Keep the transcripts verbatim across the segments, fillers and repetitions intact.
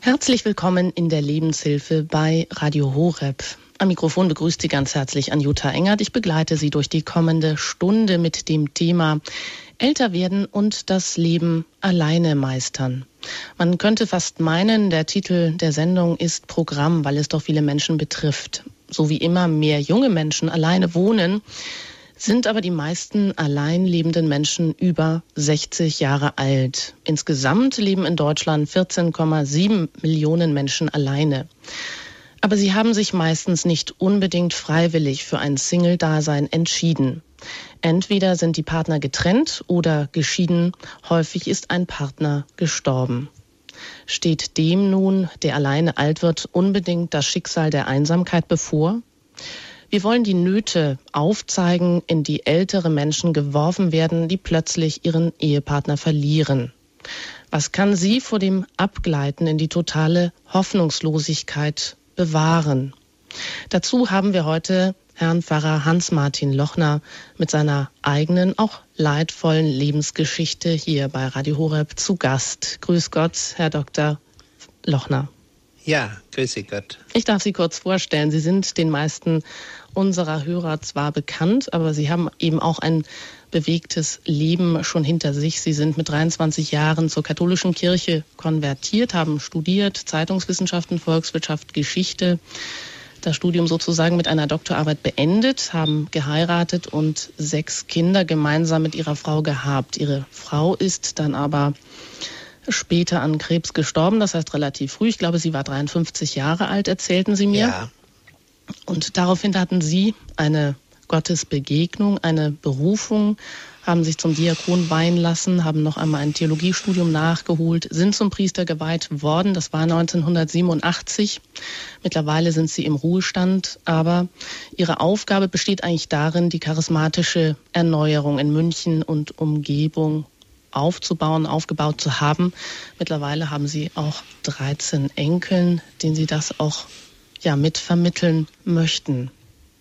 Herzlich willkommen in der Lebenshilfe bei Radio Horeb. Am Mikrofon begrüßt Sie ganz herzlich Anjuta Engert. Ich begleite Sie durch die kommende Stunde mit dem Thema Älter werden und das Leben alleine meistern. Man könnte fast meinen, der Titel der Sendung ist Programm, weil es doch viele Menschen betrifft. So wie immer mehr junge Menschen alleine wohnen, sind aber die meisten allein lebenden Menschen über sechzig Jahre alt. Insgesamt leben in Deutschland vierzehn Komma sieben Millionen Menschen alleine. Aber sie haben sich meistens nicht unbedingt freiwillig für ein Single-Dasein entschieden. Entweder sind die Partner getrennt oder geschieden, häufig ist ein Partner gestorben. Steht dem nun, der alleine alt wird, unbedingt das Schicksal der Einsamkeit bevor? Wir wollen die Nöte aufzeigen, in die ältere Menschen geworfen werden, die plötzlich ihren Ehepartner verlieren. Was kann sie vor dem Abgleiten in die totale Hoffnungslosigkeit bewahren? Dazu haben wir heute Herrn Pfarrer Hans-Martin Lochner mit seiner eigenen, auch leidvollen Lebensgeschichte hier bei Radio Horeb zu Gast. Grüß Gott, Herr Doktor Lochner. Ja, grüße Gott. Ich darf Sie kurz vorstellen. Sie sind den meisten unserer Hörer zwar bekannt, aber Sie haben eben auch ein bewegtes Leben schon hinter sich. Sie sind mit dreiundzwanzig Jahren zur katholischen Kirche konvertiert, haben studiert, Zeitungswissenschaften, Volkswirtschaft, Geschichte, das Studium sozusagen mit einer Doktorarbeit beendet, haben geheiratet und sechs Kinder gemeinsam mit ihrer Frau gehabt. Ihre Frau ist dann aber später an Krebs gestorben, das heißt relativ früh. Ich glaube, sie war dreiundfünfzig Jahre alt, erzählten Sie mir. Ja. Und daraufhin hatten Sie eine Gottesbegegnung, eine Berufung, haben sich zum Diakon weihen lassen, haben noch einmal ein Theologiestudium nachgeholt, sind zum Priester geweiht worden. Das war neunzehnhundertsiebenundachtzig. Mittlerweile sind Sie im Ruhestand, aber Ihre Aufgabe besteht eigentlich darin, die charismatische Erneuerung in München und Umgebung aufzubauen, aufgebaut zu haben. Mittlerweile haben Sie auch dreizehn Enkeln, denen Sie das auch ja mitvermitteln möchten.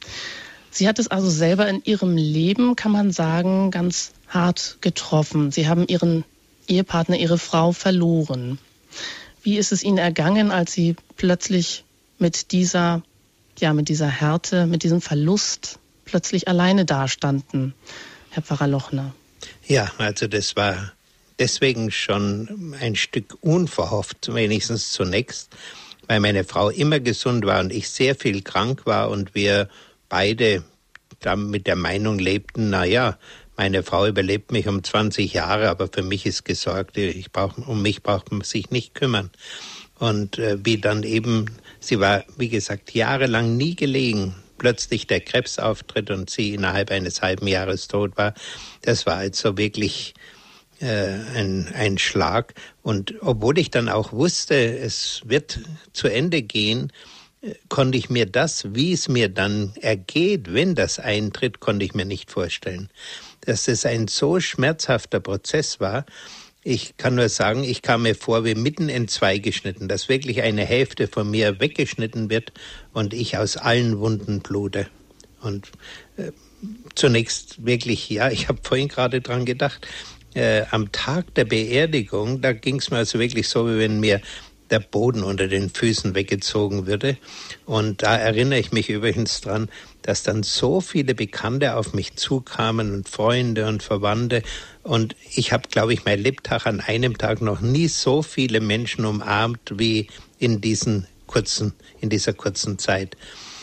Sie hat es also selber in ihrem Leben, kann man sagen, ganz hart getroffen. Sie haben ihren Ehepartner, ihre Frau verloren. Wie ist es Ihnen ergangen, als Sie plötzlich mit dieser, ja, mit dieser Härte, mit diesem Verlust plötzlich alleine dastanden, Herr Pfarrer Lochner? Ja, also das war deswegen schon ein Stück unverhofft, wenigstens zunächst, weil meine Frau immer gesund war und ich sehr viel krank war und wir beide dann mit der Meinung lebten, na ja, meine Frau überlebt mich um zwanzig Jahre, aber für mich ist gesorgt, ich brauch, um mich braucht man sich nicht kümmern. Und äh, wie dann eben, sie war, wie gesagt, jahrelang nie gelegen, plötzlich der Krebs auftritt und sie innerhalb eines halben Jahres tot war, das war also wirklich äh, ein, ein Schlag. Und obwohl ich dann auch wusste, es wird zu Ende gehen, konnte ich mir das, wie es mir dann ergeht, wenn das eintritt, konnte ich mir nicht vorstellen. Dass es ein so schmerzhafter Prozess war, ich kann nur sagen, ich kam mir vor wie mitten in zwei geschnitten, dass wirklich eine Hälfte von mir weggeschnitten wird und ich aus allen Wunden blute. Und äh, zunächst wirklich, ja, ich habe vorhin gerade dran gedacht, äh, am Tag der Beerdigung, da ging es mir also wirklich so, wie wenn mir der Boden unter den Füßen weggezogen würde. Und da erinnere ich mich übrigens dran, dass dann so viele Bekannte auf mich zukamen und Freunde und Verwandte. Und ich habe, glaube ich, mein Lebtag an einem Tag noch nie so viele Menschen umarmt wie in diesen kurzen, in dieser kurzen Zeit.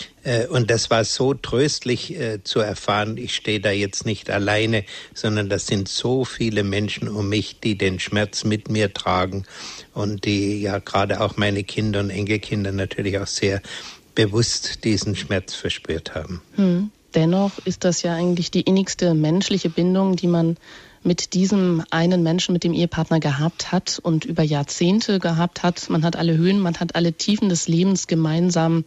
Und das war so tröstlich äh, zu erfahren, ich stehe da jetzt nicht alleine, sondern das sind so viele Menschen um mich, die den Schmerz mit mir tragen und die ja gerade auch meine Kinder und Enkelkinder natürlich auch sehr bewusst diesen Schmerz verspürt haben. Hm. Dennoch ist das ja eigentlich die innigste menschliche Bindung, die man mit diesem einen Menschen, mit dem Ehepartner gehabt hat und über Jahrzehnte gehabt hat. Man hat alle Höhen, man hat alle Tiefen des Lebens gemeinsam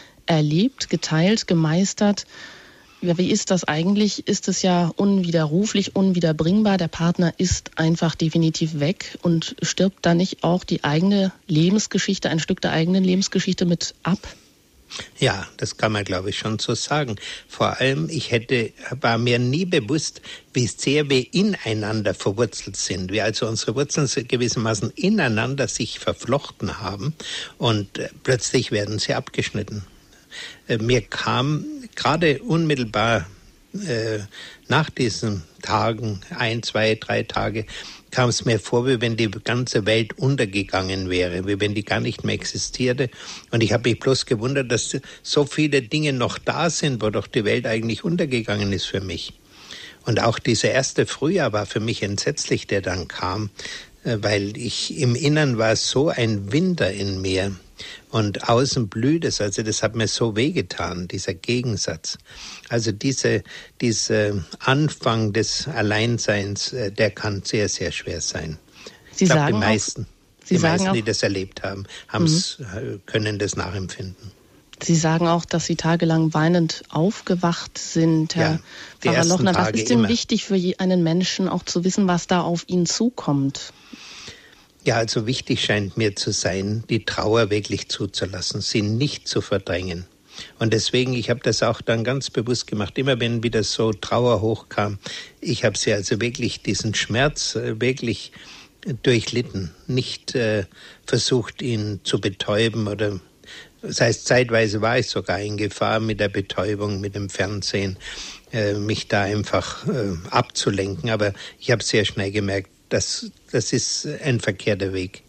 erlebt, geteilt, gemeistert. Ja, wie ist das eigentlich? Ist es ja unwiderruflich, unwiederbringbar. Der Partner ist einfach definitiv weg und stirbt da nicht auch die eigene Lebensgeschichte, ein Stück der eigenen Lebensgeschichte mit ab? Ja, das kann man, glaube ich, schon so sagen. Vor allem, ich hätte, war mir nie bewusst, wie sehr wir ineinander verwurzelt sind. Wie also unsere Wurzeln gewissermaßen ineinander sich verflochten haben und äh, plötzlich werden sie abgeschnitten. Äh, mir kam gerade unmittelbar äh, nach diesen Tagen, ein, zwei, drei Tage, kam es mir vor, wie wenn die ganze Welt untergegangen wäre, wie wenn die gar nicht mehr existierte. Und ich habe mich bloß gewundert, dass so viele Dinge noch da sind, wo doch die Welt eigentlich untergegangen ist für mich. Und auch dieser erste Frühjahr war für mich entsetzlich, der dann kam, weil ich im Innern war so ein Winter in mir und außen blüht es. Also das hat mir so wehgetan, dieser Gegensatz. Also diese, dieser Anfang des Alleinseins, der kann sehr, sehr schwer sein. Sie ich glaube, sagen die meisten, auch, Sie die, sagen meisten auch, die das erlebt haben, haben's, mhm. können das nachempfinden. Sie sagen auch, dass Sie tagelang weinend aufgewacht sind, Herr ja, Pfarrer Lochner. Was Tage ist denn immer. wichtig für einen Menschen, auch zu wissen, was da auf ihn zukommt? Ja, also wichtig scheint mir zu sein, die Trauer wirklich zuzulassen, sie nicht zu verdrängen. Und deswegen, ich habe das auch dann ganz bewusst gemacht, immer wenn wieder so Trauer hochkam, ich habe sie also wirklich, diesen Schmerz äh, wirklich durchlitten, nicht äh, versucht, ihn zu betäuben oder, das heißt, zeitweise war ich sogar in Gefahr mit der Betäubung, mit dem Fernsehen, äh, mich da einfach äh, abzulenken, aber ich habe sehr schnell gemerkt, Das, das ist ein verkehrter Weg.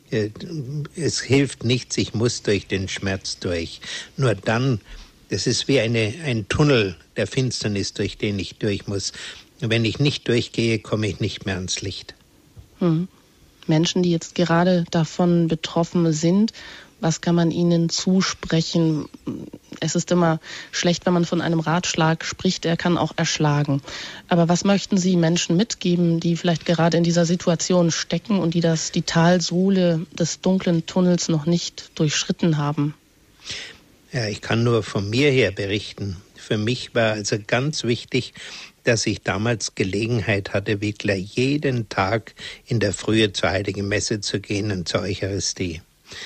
Es hilft nichts, ich muss durch den Schmerz durch. Nur dann, das ist wie eine, ein Tunnel der Finsternis, durch den ich durch muss. Wenn ich nicht durchgehe, komme ich nicht mehr ans Licht. Hm. Menschen, die jetzt gerade davon betroffen sind, was kann man ihnen zusprechen? Es ist immer schlecht, wenn man von einem Ratschlag spricht, er kann auch erschlagen. Aber was möchten Sie Menschen mitgeben, die vielleicht gerade in dieser Situation stecken und die das, die Talsohle des dunklen Tunnels noch nicht durchschritten haben? Ja, ich kann nur von mir her berichten. Für mich war also ganz wichtig, dass ich damals Gelegenheit hatte, wirklich jeden Tag in der Frühe zur Heiligen Messe zu gehen und zur Eucharistie.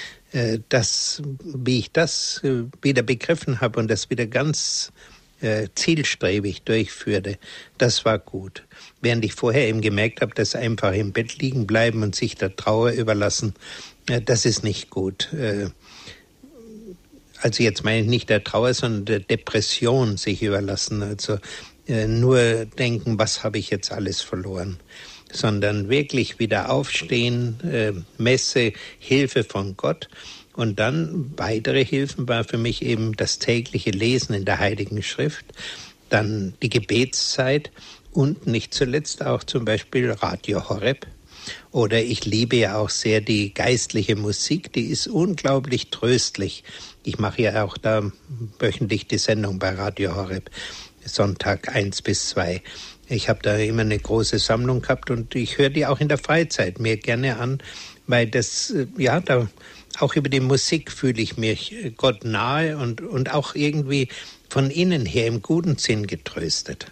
Das, wie ich das wieder begriffen habe und das wieder ganz äh, zielstrebig durchführte, das war gut. Während ich vorher eben gemerkt habe, dass einfach im Bett liegen bleiben und sich der Trauer überlassen, äh, das ist nicht gut. Äh, also jetzt meine ich nicht der Trauer, sondern der Depression sich überlassen. Also äh, nur denken, was habe ich jetzt alles verloren? Sondern wirklich wieder aufstehen, äh, Messe, Hilfe von Gott. Und dann weitere Hilfen war für mich eben das tägliche Lesen in der Heiligen Schrift, dann die Gebetszeit und nicht zuletzt auch zum Beispiel Radio Horeb. Oder ich liebe ja auch sehr die geistliche Musik, die ist unglaublich tröstlich. Ich mache ja auch da wöchentlich die Sendung bei Radio Horeb, Sonntag eins bis zwei. Ich habe da immer eine große Sammlung gehabt und ich höre die auch in der Freizeit mir gerne an, weil das, ja, da auch über die Musik fühle ich mich Gott nahe und, und auch irgendwie von innen her im guten Sinn getröstet.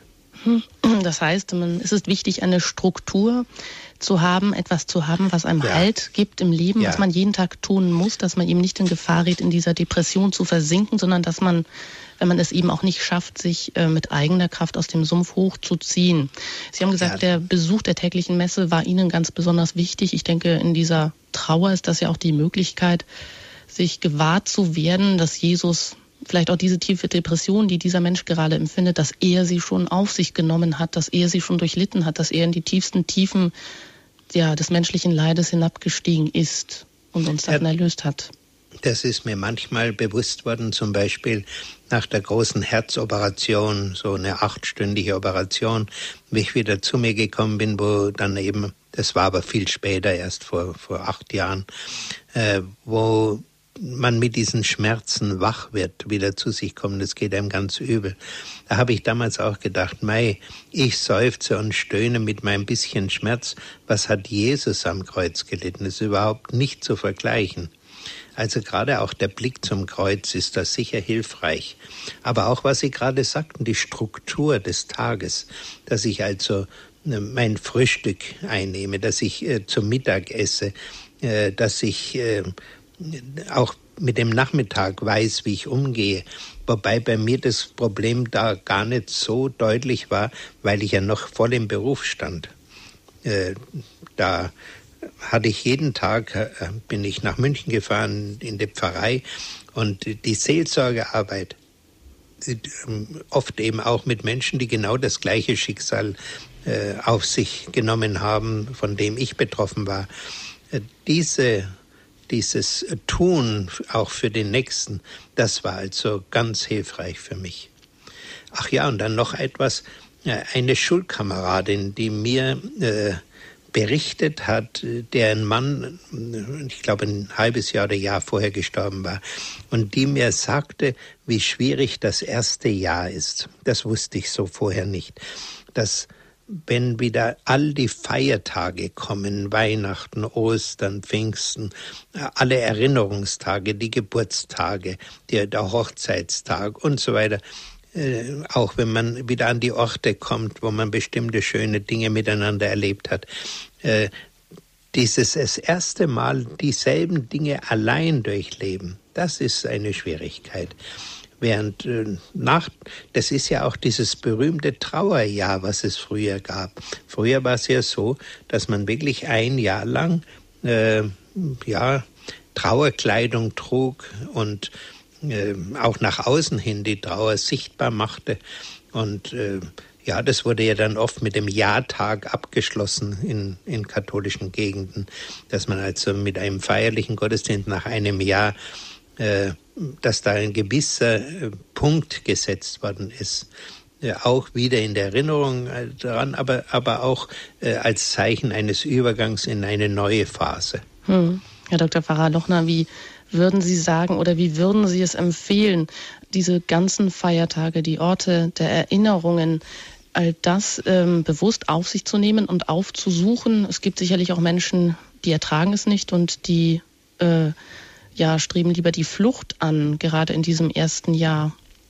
Das heißt, man, es ist wichtig, eine Struktur zu haben, etwas zu haben, was einem ja. Halt gibt im Leben, ja. was man jeden Tag tun muss, dass man eben nicht in Gefahr gerät, in dieser Depression zu versinken, sondern dass man, wenn man es eben auch nicht schafft, sich äh, mit eigener Kraft aus dem Sumpf hochzuziehen. Sie haben gesagt, ja. der Besuch der täglichen Messe war Ihnen ganz besonders wichtig. Ich denke, in dieser Trauer ist das ja auch die Möglichkeit, sich gewahr zu werden, dass Jesus vielleicht auch diese tiefe Depression, die dieser Mensch gerade empfindet, dass er sie schon auf sich genommen hat, dass er sie schon durchlitten hat, dass er in die tiefsten Tiefen ja, des menschlichen Leides hinabgestiegen ist und uns davon erlöst hat. Das ist mir manchmal bewusst worden, zum Beispiel nach der großen Herzoperation, so eine achtstündige Operation, wie ich wieder zu mir gekommen bin, wo dann eben, das war aber viel später, erst vor, vor acht Jahren, äh, wo man mit diesen Schmerzen wach wird, wieder zu sich kommt, das geht einem ganz übel. Da habe ich damals auch gedacht, mei, ich seufze und stöhne mit meinem bisschen Schmerz. Was hat Jesus am Kreuz gelitten? Das ist überhaupt nicht zu vergleichen. Also gerade auch der Blick zum Kreuz ist da sicher hilfreich. Aber auch, was Sie gerade sagten, die Struktur des Tages, dass ich also mein Frühstück einnehme, dass ich äh, zum Mittag esse, äh, dass ich äh, auch mit dem Nachmittag weiß, wie ich umgehe. Wobei bei mir das Problem da gar nicht so deutlich war, weil ich ja noch voll im Beruf stand. Äh, da hatte ich jeden Tag, äh, bin ich nach München gefahren in die Pfarrei und die Seelsorgearbeit, äh, oft eben auch mit Menschen, die genau das gleiche Schicksal äh, auf sich genommen haben, von dem ich betroffen war. Äh, diese Dieses Tun auch für den Nächsten, das war also ganz hilfreich für mich. Ach ja, und dann noch etwas, eine Schulkameradin, die mir äh, berichtet hat, deren Mann, ich glaube ein halbes Jahr oder Jahr vorher gestorben war, und die mir sagte, wie schwierig das erste Jahr ist. Das wusste ich so vorher nicht. Dass wenn wieder all die Feiertage kommen, Weihnachten, Ostern, Pfingsten, alle Erinnerungstage, die Geburtstage, der, der Hochzeitstag und so weiter, äh, auch wenn man wieder an die Orte kommt, wo man bestimmte schöne Dinge miteinander erlebt hat, äh, dieses das erste Mal dieselben Dinge allein durchleben, das ist eine Schwierigkeit. Während äh, nach, das ist ja auch dieses berühmte Trauerjahr, was es früher gab. Früher war es ja so, dass man wirklich ein Jahr lang äh, ja, Trauerkleidung trug und äh, auch nach außen hin die Trauer sichtbar machte. Und äh, ja, das wurde ja dann oft mit dem Jahrtag abgeschlossen in, in katholischen Gegenden, dass man also mit einem feierlichen Gottesdienst nach einem Jahr äh, dass da ein gewisser Punkt gesetzt worden ist, auch wieder in der Erinnerung daran, aber, aber auch als Zeichen eines Übergangs in eine neue Phase. Hm. Herr Doktor Pfarrer Lochner, wie würden Sie sagen oder wie würden Sie es empfehlen, diese ganzen Feiertage, die Orte der Erinnerungen, all das ähm, bewusst auf sich zu nehmen und aufzusuchen? Es gibt sicherlich auch Menschen, die ertragen es nicht und die äh, ja, streben lieber die Flucht an, gerade in diesem ersten Jahr.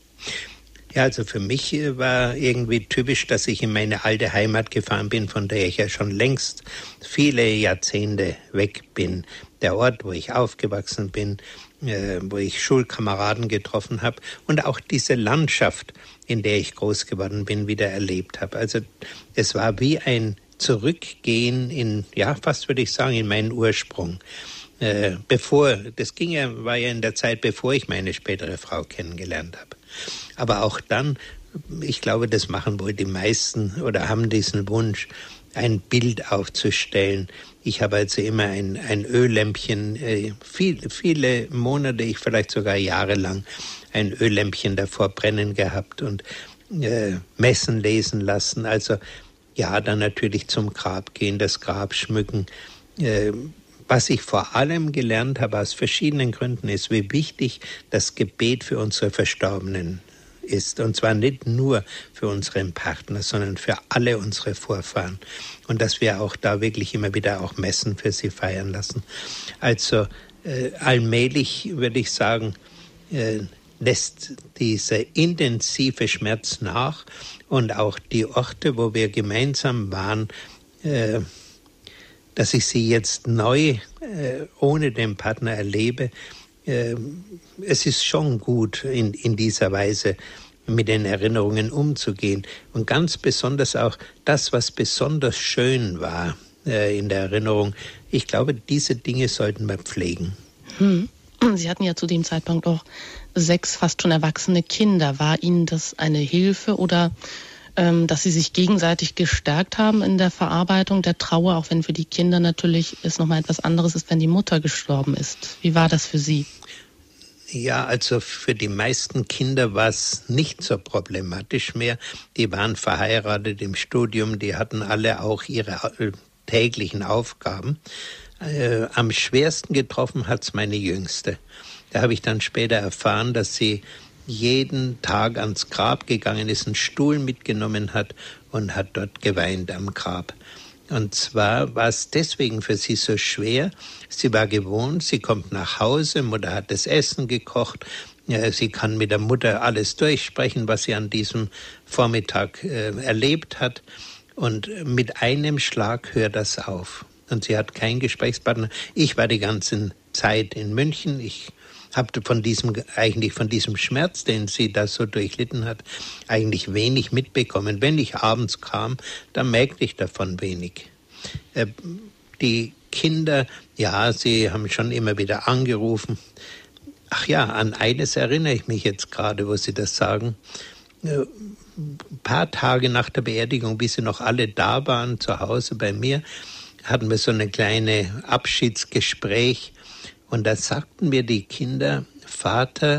Ja, also für mich war irgendwie typisch, dass ich in meine alte Heimat gefahren bin, von der ich ja schon längst viele Jahrzehnte weg bin. Der Ort, wo ich aufgewachsen bin, äh, wo ich Schulkameraden getroffen habe und auch diese Landschaft, in der ich groß geworden bin, wieder erlebt habe. Also es war wie ein Zurückgehen in, ja, fast würde ich sagen, in meinen Ursprung. Äh, bevor, das ging ja, war ja in der Zeit, bevor ich meine spätere Frau kennengelernt habe. Aber auch dann, ich glaube, das machen wohl die meisten oder haben diesen Wunsch, ein Bild aufzustellen. Ich habe also immer ein, ein Öllämpchen, äh, viel, viele Monate, ich vielleicht sogar jahrelang, ein Öllämpchen davor brennen gehabt und äh, Messen lesen lassen. Also ja, dann natürlich zum Grab gehen, das Grab schmücken. Äh, Was ich vor allem gelernt habe aus verschiedenen Gründen ist, wie wichtig das Gebet für unsere Verstorbenen ist. Und zwar nicht nur für unseren Partner, sondern für alle unsere Vorfahren. Und dass wir auch da wirklich immer wieder auch Messen für sie feiern lassen. Also äh, allmählich würde ich sagen, äh, lässt dieser intensive Schmerz nach und auch die Orte, wo wir gemeinsam waren, äh, dass ich sie jetzt neu äh, ohne den Partner erlebe, äh, es ist schon gut, in, in dieser Weise mit den Erinnerungen umzugehen. Und ganz besonders auch das, was besonders schön war äh, in der Erinnerung. Ich glaube, diese Dinge sollten wir pflegen. Hm. Sie hatten ja zu dem Zeitpunkt auch sechs fast schon erwachsene Kinder. War Ihnen das eine Hilfe oder dass sie sich gegenseitig gestärkt haben in der Verarbeitung der Trauer, auch wenn für die Kinder natürlich es nochmal etwas anderes ist, wenn die Mutter gestorben ist? Wie war das für Sie? Ja, also für die meisten Kinder war es nicht so problematisch mehr. Die waren verheiratet im Studium, die hatten alle auch ihre täglichen Aufgaben. Äh, am schwersten getroffen hat es meine Jüngste. Da habe ich dann später erfahren, dass sie jeden Tag ans Grab gegangen ist, einen Stuhl mitgenommen hat und hat dort geweint am Grab. Und zwar war es deswegen für sie so schwer. Sie war gewohnt, sie kommt nach Hause, Mutter hat das Essen gekocht, sie kann mit der Mutter alles durchsprechen, was sie an diesem Vormittag äh, erlebt hat. Und mit einem Schlag hört das auf. Und sie hat keinen Gesprächspartner. Ich war die ganze Zeit in München. Ich habe von diesem, eigentlich von diesem Schmerz, den sie da so durchlitten hat, eigentlich wenig mitbekommen. Wenn ich abends kam, dann merkte ich davon wenig. Äh, die Kinder, ja, sie haben schon immer wieder angerufen. Ach ja, an eines erinnere ich mich jetzt gerade, wo Sie das sagen. Äh, ein paar Tage nach der Beerdigung, bis sie noch alle da waren, zu Hause bei mir, hatten wir so eine kleine Abschiedsgespräch. Und da sagten mir die Kinder, Vater,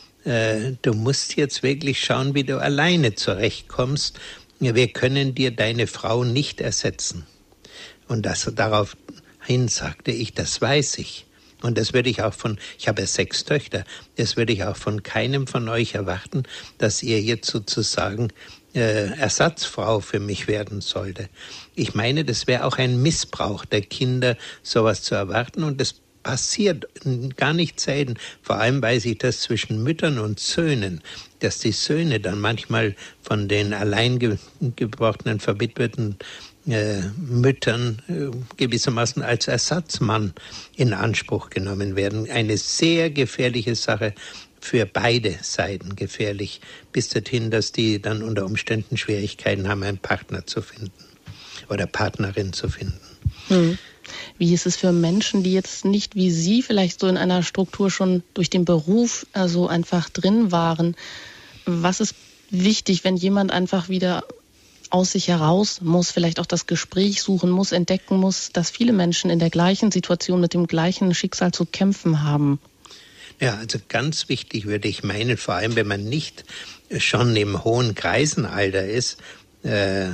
äh, du musst jetzt wirklich schauen, wie du alleine zurechtkommst. Wir können dir deine Frau nicht ersetzen. Und das, daraufhin sagte ich, das weiß ich. Und das würde ich auch von, ich habe sechs Töchter, das würde ich auch von keinem von euch erwarten, dass ihr jetzt sozusagen äh, Ersatzfrau für mich werden sollte. Ich meine, das wäre auch ein Missbrauch der Kinder, sowas zu erwarten. Und das passiert gar nicht selten. Vor allem weiß ich das zwischen Müttern und Söhnen, dass die Söhne dann manchmal von den alleingeborenen, verwitweten Äh, Müttern äh, gewissermaßen als Ersatzmann in Anspruch genommen werden. Eine sehr gefährliche Sache, für beide Seiten gefährlich, bis dorthin, dass die dann unter Umständen Schwierigkeiten haben, einen Partner zu finden oder Partnerin zu finden. Hm. Wie ist es für Menschen, die jetzt nicht wie Sie vielleicht so in einer Struktur schon durch den Beruf also einfach drin waren? Was ist wichtig, wenn jemand einfach wieder aus sich heraus muss, vielleicht auch das Gespräch suchen muss, entdecken muss, dass viele Menschen in der gleichen Situation mit dem gleichen Schicksal zu kämpfen haben? Ja, also ganz wichtig würde ich meinen, vor allem wenn man nicht schon im hohen Kreisenalter ist, äh,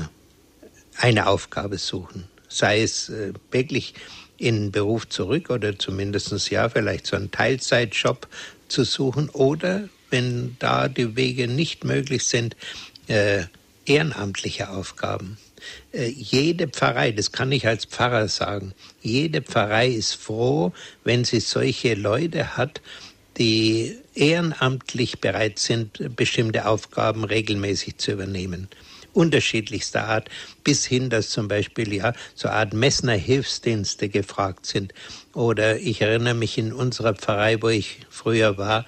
eine Aufgabe suchen. Sei es äh, wirklich in den Beruf zurück oder zumindest ja vielleicht so einen Teilzeitjob zu suchen oder, wenn da die Wege nicht möglich sind, äh, ehrenamtliche Aufgaben. Äh, jede Pfarrei, das kann ich als Pfarrer sagen, jede Pfarrei ist froh, wenn sie solche Leute hat, die ehrenamtlich bereit sind, bestimmte Aufgaben regelmäßig zu übernehmen. Unterschiedlichster Art, bis hin, dass zum Beispiel ja so eine Art Messner-Hilfsdienste gefragt sind. Oder ich erinnere mich, in unserer Pfarrei, wo ich früher war,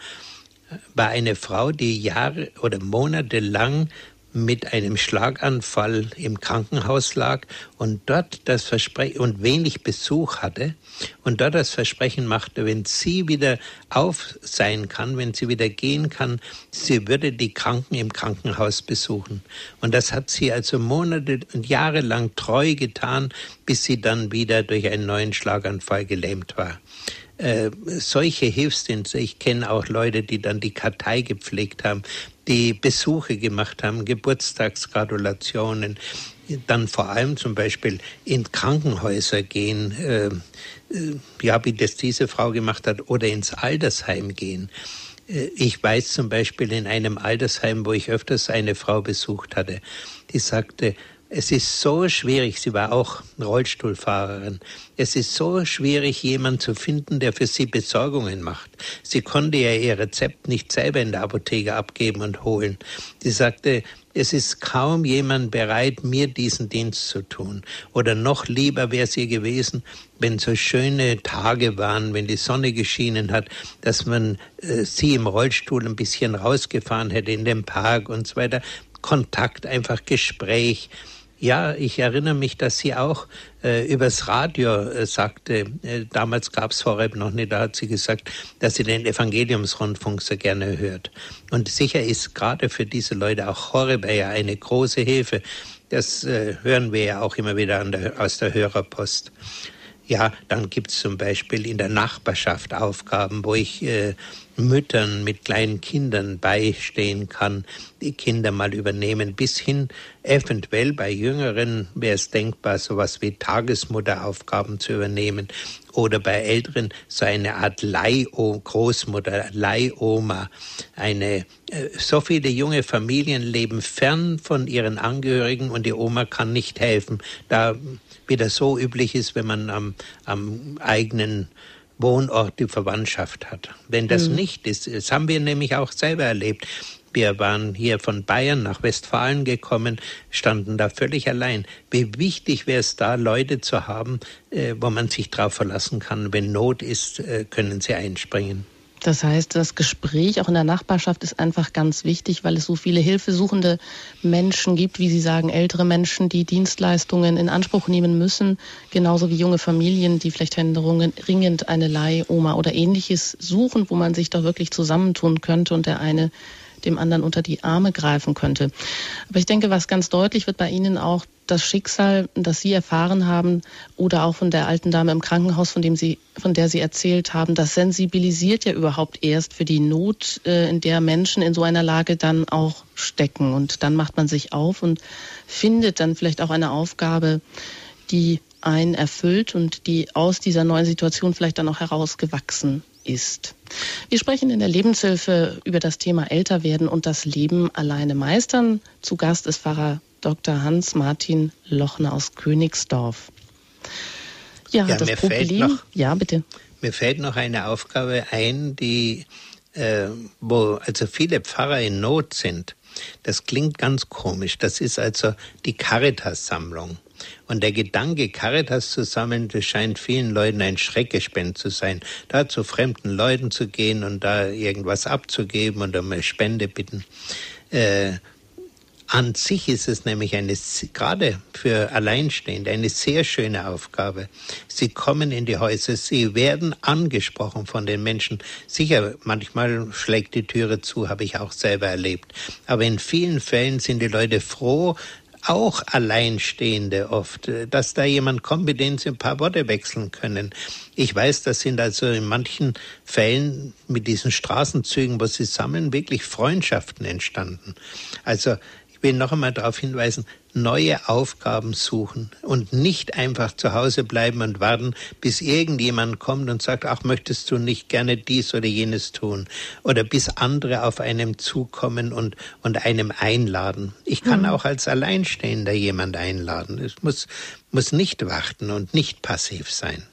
war eine Frau, die Jahre oder Monate lang mit einem Schlaganfall im Krankenhaus lag und dort das Versprechen und wenig Besuch hatte und dort das Versprechen machte, wenn sie wieder auf sein kann, wenn sie wieder gehen kann, sie würde die Kranken im Krankenhaus besuchen. Und das hat sie also Monate und Jahre lang treu getan, bis sie dann wieder durch einen neuen Schlaganfall gelähmt war. Äh, solche Hilfsdienste, ich kenne auch Leute, die dann die Kartei gepflegt haben, die Besuche gemacht haben, Geburtstagsgratulationen, dann vor allem zum Beispiel in Krankenhäuser gehen, äh, äh, ja, wie das diese Frau gemacht hat, oder ins Altersheim gehen. Äh, ich weiß zum Beispiel in einem Altersheim, wo ich öfters eine Frau besucht hatte, die sagte, es ist so schwierig, sie war auch Rollstuhlfahrerin, es ist so schwierig, jemanden zu finden, der für sie Besorgungen macht. Sie konnte ja ihr Rezept nicht selber in der Apotheke abgeben und holen. Sie sagte, es ist kaum jemand bereit, mir diesen Dienst zu tun. Oder noch lieber wäre es ihr gewesen, wenn so schöne Tage waren, wenn die Sonne geschienen hat, dass man äh, sie im Rollstuhl ein bisschen rausgefahren hätte in den Park und so weiter. Kontakt, einfach Gespräch. Ja, ich erinnere mich, dass sie auch äh, übers Radio äh, sagte, äh, damals gab es Horeb noch nicht, da hat sie gesagt, dass sie den Evangeliumsrundfunk so gerne hört. Und sicher ist gerade für diese Leute auch Horeb ja eine große Hilfe. Das äh, hören wir ja auch immer wieder an der, aus der Hörerpost. Ja, dann gibt es zum Beispiel in der Nachbarschaft Aufgaben, wo ich äh, Müttern mit kleinen Kindern beistehen kann, die Kinder mal übernehmen, bis hin eventuell bei Jüngeren wäre es denkbar, sowas wie Tagesmutteraufgaben zu übernehmen oder bei Älteren so eine Art Leihgroßmutter, Leihoma. Eine, äh, so viele junge Familien leben fern von ihren Angehörigen und die Oma kann nicht helfen, da wieder so üblich ist, wenn man am, am eigenen Wohnort die Verwandtschaft hat. Wenn das mhm. nicht ist, das haben wir nämlich auch selber erlebt, Wir waren hier von Bayern nach Westfalen gekommen, standen da völlig allein. Wie wichtig wäre es da, Leute zu haben, äh, wo man sich drauf verlassen kann. Wenn Not ist, äh, können sie einspringen. Das heißt, das Gespräch auch in der Nachbarschaft ist einfach ganz wichtig, weil es so viele hilfesuchende Menschen gibt, wie Sie sagen, ältere Menschen, die Dienstleistungen in Anspruch nehmen müssen, genauso wie junge Familien, die vielleicht händeringend eine Leihoma oder Ähnliches suchen, wo man sich doch wirklich zusammentun könnte und der eine dem anderen unter die Arme greifen könnte. Aber ich denke, was ganz deutlich wird bei Ihnen auch, das Schicksal, das Sie erfahren haben oder auch von der alten Dame im Krankenhaus, von dem Sie, von der Sie erzählt haben, das sensibilisiert ja überhaupt erst für die Not, äh, in der Menschen in so einer Lage dann auch stecken. Und dann macht man sich auf und findet dann vielleicht auch eine Aufgabe, die einen erfüllt und die aus dieser neuen Situation vielleicht dann auch herausgewachsen ist. Wir sprechen in der Lebenshilfe über das Thema Älterwerden und das Leben alleine meistern. Zu Gast ist Pfarrer Doktor Hans-Martin Lochner aus Königsdorf. Ja, ja das mir Problem. Fällt noch, ja, bitte. Mir fällt noch eine Aufgabe ein, die, äh, wo also viele Pfarrer in Not sind. Das klingt ganz komisch. Das ist also die Caritas-Sammlung. Und der Gedanke, Caritas zu sammeln, das scheint vielen Leuten ein Schreckgespenst zu sein. Da zu fremden Leuten zu gehen und da irgendwas abzugeben und um eine Spende bitten. Äh, An sich ist es nämlich eine, gerade für Alleinstehende, eine sehr schöne Aufgabe. Sie kommen in die Häuser, sie werden angesprochen von den Menschen. Sicher, manchmal schlägt die Türe zu, habe ich auch selber erlebt. Aber in vielen Fällen sind die Leute froh, auch Alleinstehende oft, dass da jemand kommt, mit dem sie ein paar Worte wechseln können. Ich weiß, das sind also in manchen Fällen mit diesen Straßenzügen, wo sie sammeln, wirklich Freundschaften entstanden. Also ich will noch einmal darauf hinweisen, neue Aufgaben suchen und nicht einfach zu Hause bleiben und warten, bis irgendjemand kommt und sagt, ach, möchtest du nicht gerne dies oder jenes tun? Oder bis andere auf einem zukommen und, und einem einladen. Ich kann mhm. auch als Alleinstehender jemand einladen. Es muss, muss nicht warten und nicht passiv sein.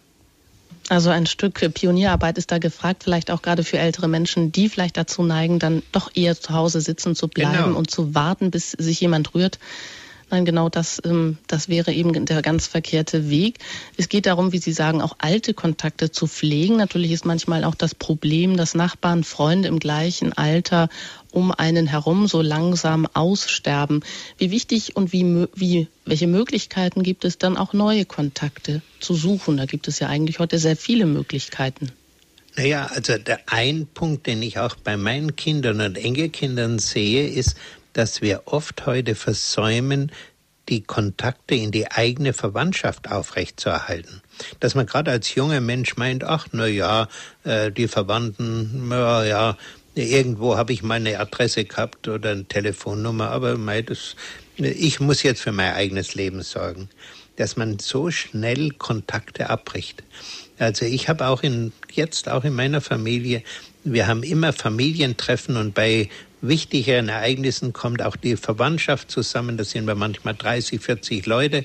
Also ein Stück Pionierarbeit ist da gefragt, vielleicht auch gerade für ältere Menschen, die vielleicht dazu neigen, dann doch eher zu Hause sitzen zu bleiben genau. und zu warten, bis sich jemand rührt. Nein, genau das, das wäre eben der ganz verkehrte Weg. Es geht darum, wie Sie sagen, auch alte Kontakte zu pflegen. Natürlich ist manchmal auch das Problem, dass Nachbarn, Freunde im gleichen Alter um einen herum so langsam aussterben. Wie wichtig und wie, wie, welche Möglichkeiten gibt es dann auch neue Kontakte zu suchen? Da gibt es ja eigentlich heute sehr viele Möglichkeiten. Naja, also der ein Punkt, den ich auch bei meinen Kindern und Enkelkindern sehe, ist, dass wir oft heute versäumen, die Kontakte in die eigene Verwandtschaft aufrechtzuerhalten. Dass man gerade als junger Mensch meint, ach, na ja, äh, die Verwandten, na ja, irgendwo habe ich meine Adresse gehabt oder eine Telefonnummer, aber mei, das, ich muss jetzt für mein eigenes Leben sorgen. Dass man so schnell Kontakte abbricht. Also ich habe auch in, jetzt auch in meiner Familie, wir haben immer Familientreffen und bei wichtigeren Ereignissen kommt auch die Verwandtschaft zusammen. Da sind wir manchmal dreißig, vierzig Leute.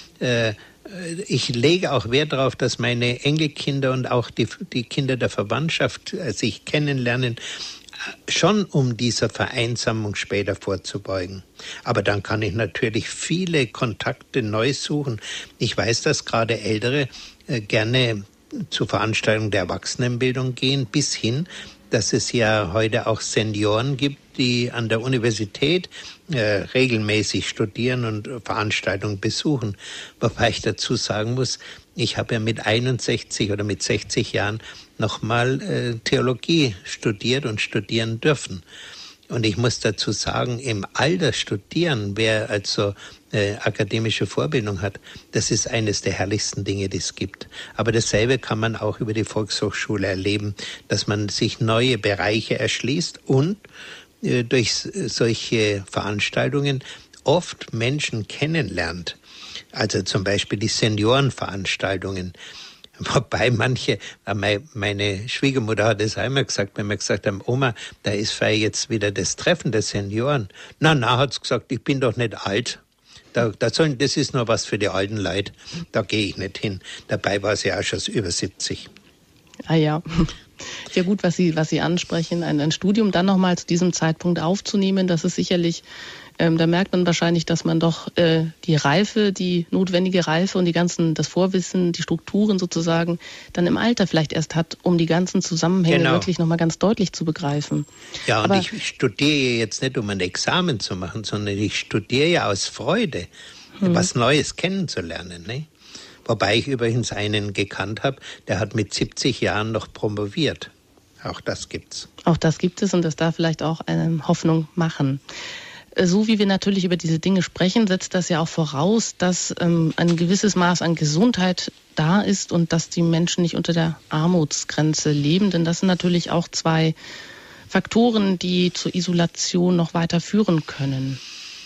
Ich lege auch Wert darauf, dass meine Enkelkinder und auch die, die Kinder der Verwandtschaft sich kennenlernen, schon um dieser Vereinsamung später vorzubeugen. Aber dann kann ich natürlich viele Kontakte neu suchen. Ich weiß, dass gerade Ältere gerne zu Veranstaltungen der Erwachsenenbildung gehen, bis hin, dass es ja heute auch Senioren gibt, die an der Universität äh, regelmäßig studieren und Veranstaltungen besuchen. Wobei ich dazu sagen muss, ich habe ja mit einundsechzig oder mit sechzig Jahren nochmal äh, Theologie studiert und studieren dürfen. Und ich muss dazu sagen, im Alter studieren, wer also äh, akademische Vorbildung hat, das ist eines der herrlichsten Dinge, die es gibt. Aber dasselbe kann man auch über die Volkshochschule erleben, dass man sich neue Bereiche erschließt und äh, durch solche Veranstaltungen oft Menschen kennenlernt. Also zum Beispiel die Seniorenveranstaltungen. Wobei manche, meine Schwiegermutter hat es einmal gesagt, wenn wir gesagt haben, Oma, da ist vielleicht jetzt wieder das Treffen der Senioren. Na, na, hat sie gesagt, ich bin doch nicht alt. Da, da sollen, das ist nur was für die alten Leute. Da gehe ich nicht hin. Dabei war sie auch schon über siebzig. Ah ja. Ja gut, was Sie, was Sie ansprechen, ein, ein Studium dann nochmal zu diesem Zeitpunkt aufzunehmen, das ist sicherlich, ähm, da merkt man wahrscheinlich, dass man doch äh, die Reife, die notwendige Reife und die ganzen, das Vorwissen, die Strukturen sozusagen dann im Alter vielleicht erst hat, um die ganzen Zusammenhänge genau. wirklich nochmal ganz deutlich zu begreifen. Ja, und Aber ich studiere jetzt nicht, um ein Examen zu machen, sondern ich studiere ja aus Freude, hm. was Neues kennenzulernen, ne? Wobei ich übrigens einen gekannt habe, der hat mit siebzig Jahren noch promoviert. Auch das gibt's. Auch das gibt es und das darf vielleicht auch eine Hoffnung machen. So wie wir natürlich über diese Dinge sprechen, setzt das ja auch voraus, dass ähm, ein gewisses Maß an Gesundheit da ist und dass die Menschen nicht unter der Armutsgrenze leben. Denn das sind natürlich auch zwei Faktoren, die zur Isolation noch weiter führen können.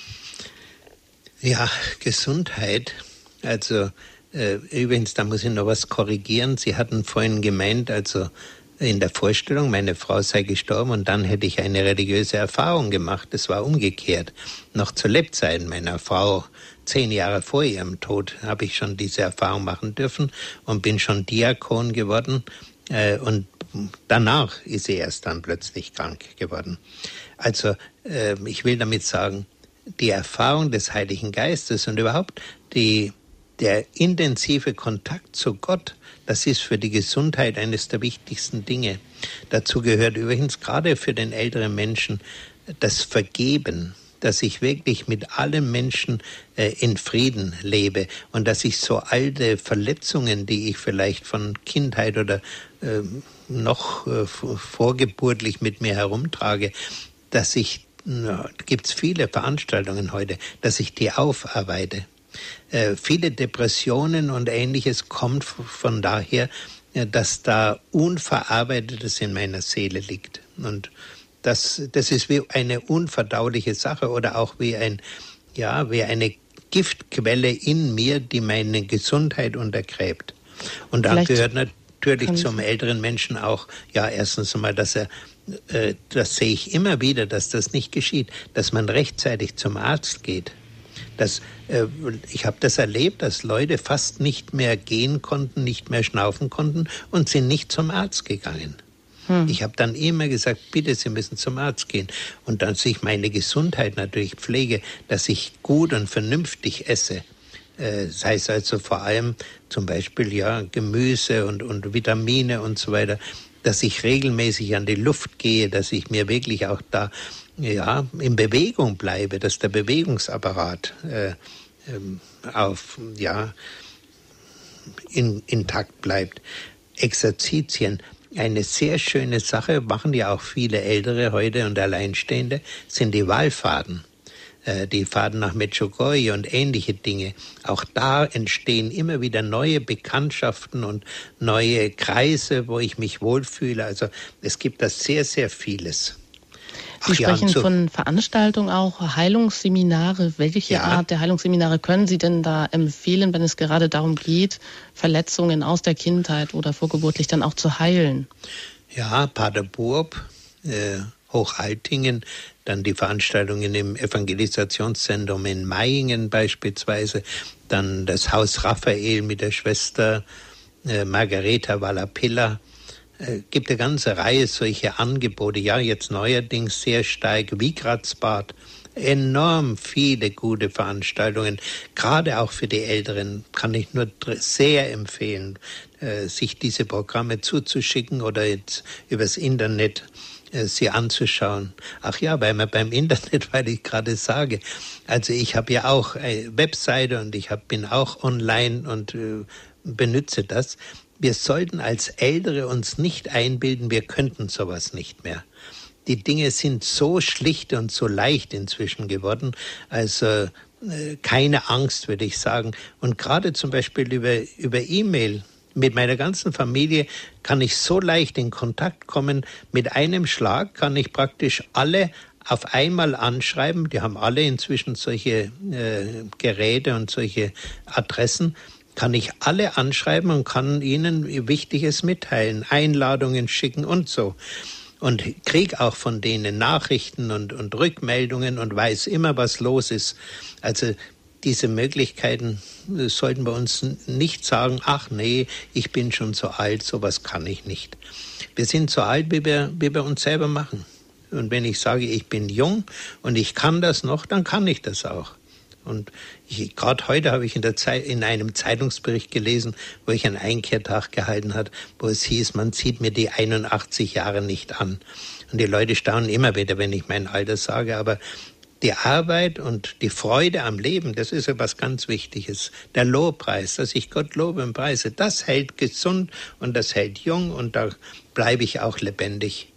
Ja, Gesundheit, also Äh, übrigens, da muss ich noch was korrigieren. Sie hatten vorhin gemeint, also in der Vorstellung, meine Frau sei gestorben und dann hätte ich eine religiöse Erfahrung gemacht. Das war umgekehrt. Noch zu Lebzeiten meiner Frau, zehn Jahre vor ihrem Tod, habe ich schon diese Erfahrung machen dürfen und bin schon Diakon geworden. Äh, und danach ist sie erst dann plötzlich krank geworden. Also äh, ich will damit sagen, die Erfahrung des Heiligen Geistes und überhaupt die Der intensive Kontakt zu Gott, das ist für die Gesundheit eines der wichtigsten Dinge. Dazu gehört übrigens gerade für den älteren Menschen das Vergeben, dass ich wirklich mit allen Menschen äh, in Frieden lebe und dass ich so alte Verletzungen, die ich vielleicht von Kindheit oder äh, noch äh, vorgeburtlich mit mir herumtrage, dass ich, na, gibt's viele Veranstaltungen heute, dass ich die aufarbeite. Äh, viele Depressionen und Ähnliches kommt von daher, äh, dass da Unverarbeitetes in meiner Seele liegt. Und das, das ist wie eine unverdauliche Sache oder auch wie ein, ja, wie eine Giftquelle in mir, die meine Gesundheit untergräbt. Und da gehört natürlich zum älteren Menschen auch, ja, erstens einmal, dass er, äh, das sehe ich immer wieder, dass das nicht geschieht, dass man rechtzeitig zum Arzt geht. Das, äh, ich habe das erlebt, dass Leute fast nicht mehr gehen konnten, nicht mehr schnaufen konnten und sind nicht zum Arzt gegangen. Hm. Ich habe dann immer gesagt, bitte, Sie müssen zum Arzt gehen. Und dass ich meine Gesundheit natürlich pflege, dass ich gut und vernünftig esse. Äh, das heißt also vor allem zum Beispiel ja Gemüse und, und Vitamine und so weiter, dass ich regelmäßig an die Luft gehe, dass ich mir wirklich auch da ja, in Bewegung bleibe, dass der Bewegungsapparat äh, ähm, auf, ja, in, intakt bleibt. Exerzitien, eine sehr schöne Sache, machen ja auch viele Ältere heute und Alleinstehende, sind die Wallfahrten. Äh, die Fahrten nach Medjugorje und ähnliche Dinge. Auch da entstehen immer wieder neue Bekanntschaften und neue Kreise, wo ich mich wohlfühle. Also es gibt da sehr, sehr vieles. Sie Ach, sprechen ja, so von Veranstaltungen auch, Heilungsseminare. Welche ja. Art der Heilungsseminare können Sie denn da empfehlen, wenn es gerade darum geht, Verletzungen aus der Kindheit oder vorgeburtlich dann auch zu heilen? Ja, Paderborn, äh, Hochaltingen, dann die Veranstaltungen im Evangelisationszentrum in Mayingen beispielsweise, dann das Haus Raphael mit der Schwester äh, Margareta Vallapilla. Äh, gibt eine ganze Reihe solcher Angebote, ja jetzt neuerdings sehr stark, Wigratsbad, enorm viele gute Veranstaltungen, gerade auch für die Älteren kann ich nur sehr empfehlen, äh, sich diese Programme zuzuschicken oder jetzt übers Internet äh, sie anzuschauen. Ach ja, weil man beim Internet, weil ich gerade sage, also ich habe ja auch eine Webseite und ich hab, bin auch online und äh, benutze das. Wir sollten als Ältere uns nicht einbilden, wir könnten sowas nicht mehr. Die Dinge sind so schlicht und so leicht inzwischen geworden, also äh, keine Angst, würde ich sagen. Und gerade zum Beispiel über, über E-Mail, mit meiner ganzen Familie kann ich so leicht in Kontakt kommen. Mit einem Schlag kann ich praktisch alle auf einmal anschreiben. Die haben alle inzwischen solche äh, Geräte und solche Adressen. Kann ich alle anschreiben und kann ihnen Wichtiges mitteilen, Einladungen schicken und so. Und kriege auch von denen Nachrichten und, und Rückmeldungen und weiß immer, was los ist. Also diese Möglichkeiten sollten wir uns nicht sagen, ach nee, ich bin schon so alt, sowas kann ich nicht. Wir sind so alt, wie wir, wie wir uns selber machen. Und wenn ich sage, ich bin jung und ich kann das noch, dann kann ich das auch. Und gerade heute habe ich in, der Zeit, in einem Zeitungsbericht gelesen, wo ich einen Einkehrtag gehalten habe, wo es hieß, man sieht mir die einundachtzig Jahre nicht an. Und die Leute staunen immer wieder, wenn ich mein Alter sage. Aber die Arbeit und die Freude am Leben, das ist etwas ganz Wichtiges. Der Lobpreis, dass ich Gott lobe und preise, das hält gesund und das hält jung und da bleibe ich auch lebendig.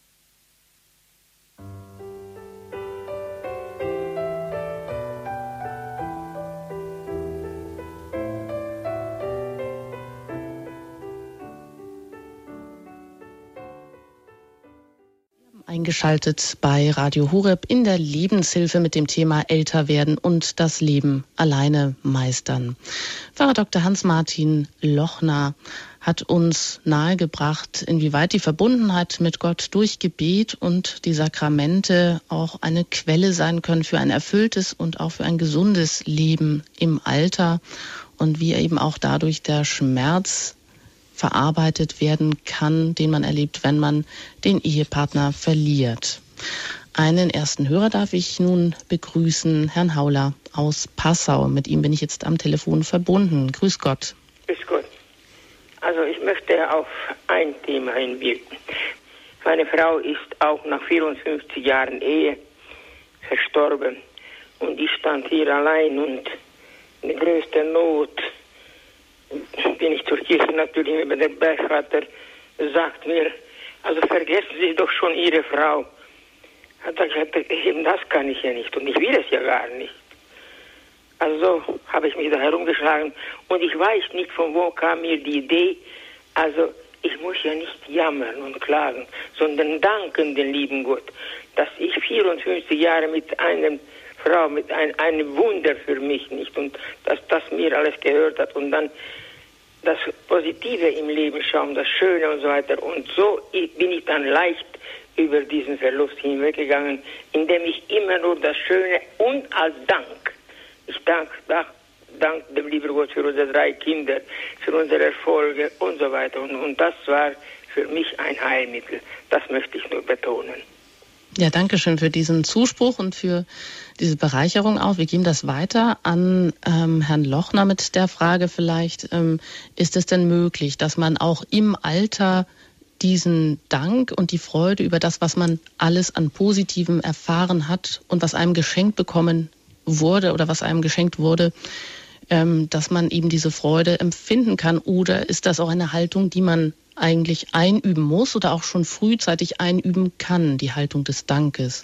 Eingeschaltet bei Radio Horeb in der Lebenshilfe mit dem Thema Älter werden und das Leben alleine meistern. Pfarrer Doktor Hans-Martin Lochner hat uns nahegebracht, inwieweit die Verbundenheit mit Gott durch Gebet und die Sakramente auch eine Quelle sein können für ein erfülltes und auch für ein gesundes Leben im Alter und wie eben auch dadurch der Schmerz verarbeitet werden kann, den man erlebt, wenn man den Ehepartner verliert. Einen ersten Hörer darf ich nun begrüßen, Herrn Hauler aus Passau. Mit ihm bin ich jetzt am Telefon verbunden. Grüß Gott. Grüß Gott. Also ich möchte auf ein Thema hinwirken. Meine Frau ist auch nach vierundfünfzig Jahren Ehe verstorben und ich stand hier allein und in größter Not bin ich zur Kirche natürlich, aber der Bergvater sagt mir, also vergessen Sie doch schon Ihre Frau. Hat er gesagt, eben das kann ich ja nicht und ich will es ja gar nicht. Also so habe ich mich da herumgeschlagen und ich weiß nicht, von wo kam mir die Idee, also ich muss ja nicht jammern und klagen, sondern danken den lieben Gott, dass ich vierundfünfzig Jahre mit einer Frau, mit ein, einem Wunder für mich nicht und dass das mir alles gehört hat und dann das Positive im Leben schauen, das Schöne und so weiter. Und so bin ich dann leicht über diesen Verlust hinweggegangen, indem ich immer nur das Schöne und als Dank, ich danke dank, dank dem lieben Gott für unsere drei Kinder, für unsere Erfolge und so weiter. Und, und das war für mich ein Heilmittel. Das möchte ich nur betonen. Ja, danke schön für diesen Zuspruch und für diese Bereicherung auch. Wir geben das weiter an ähm, Herrn Lochner mit der Frage vielleicht, ähm, ist es denn möglich, dass man auch im Alter diesen Dank und die Freude über das, was man alles an Positivem erfahren hat und was einem geschenkt bekommen wurde oder was einem geschenkt wurde, ähm, dass man eben diese Freude empfinden kann? Oder ist das auch eine Haltung, die man eigentlich einüben muss oder auch schon frühzeitig einüben kann, die Haltung des Dankes?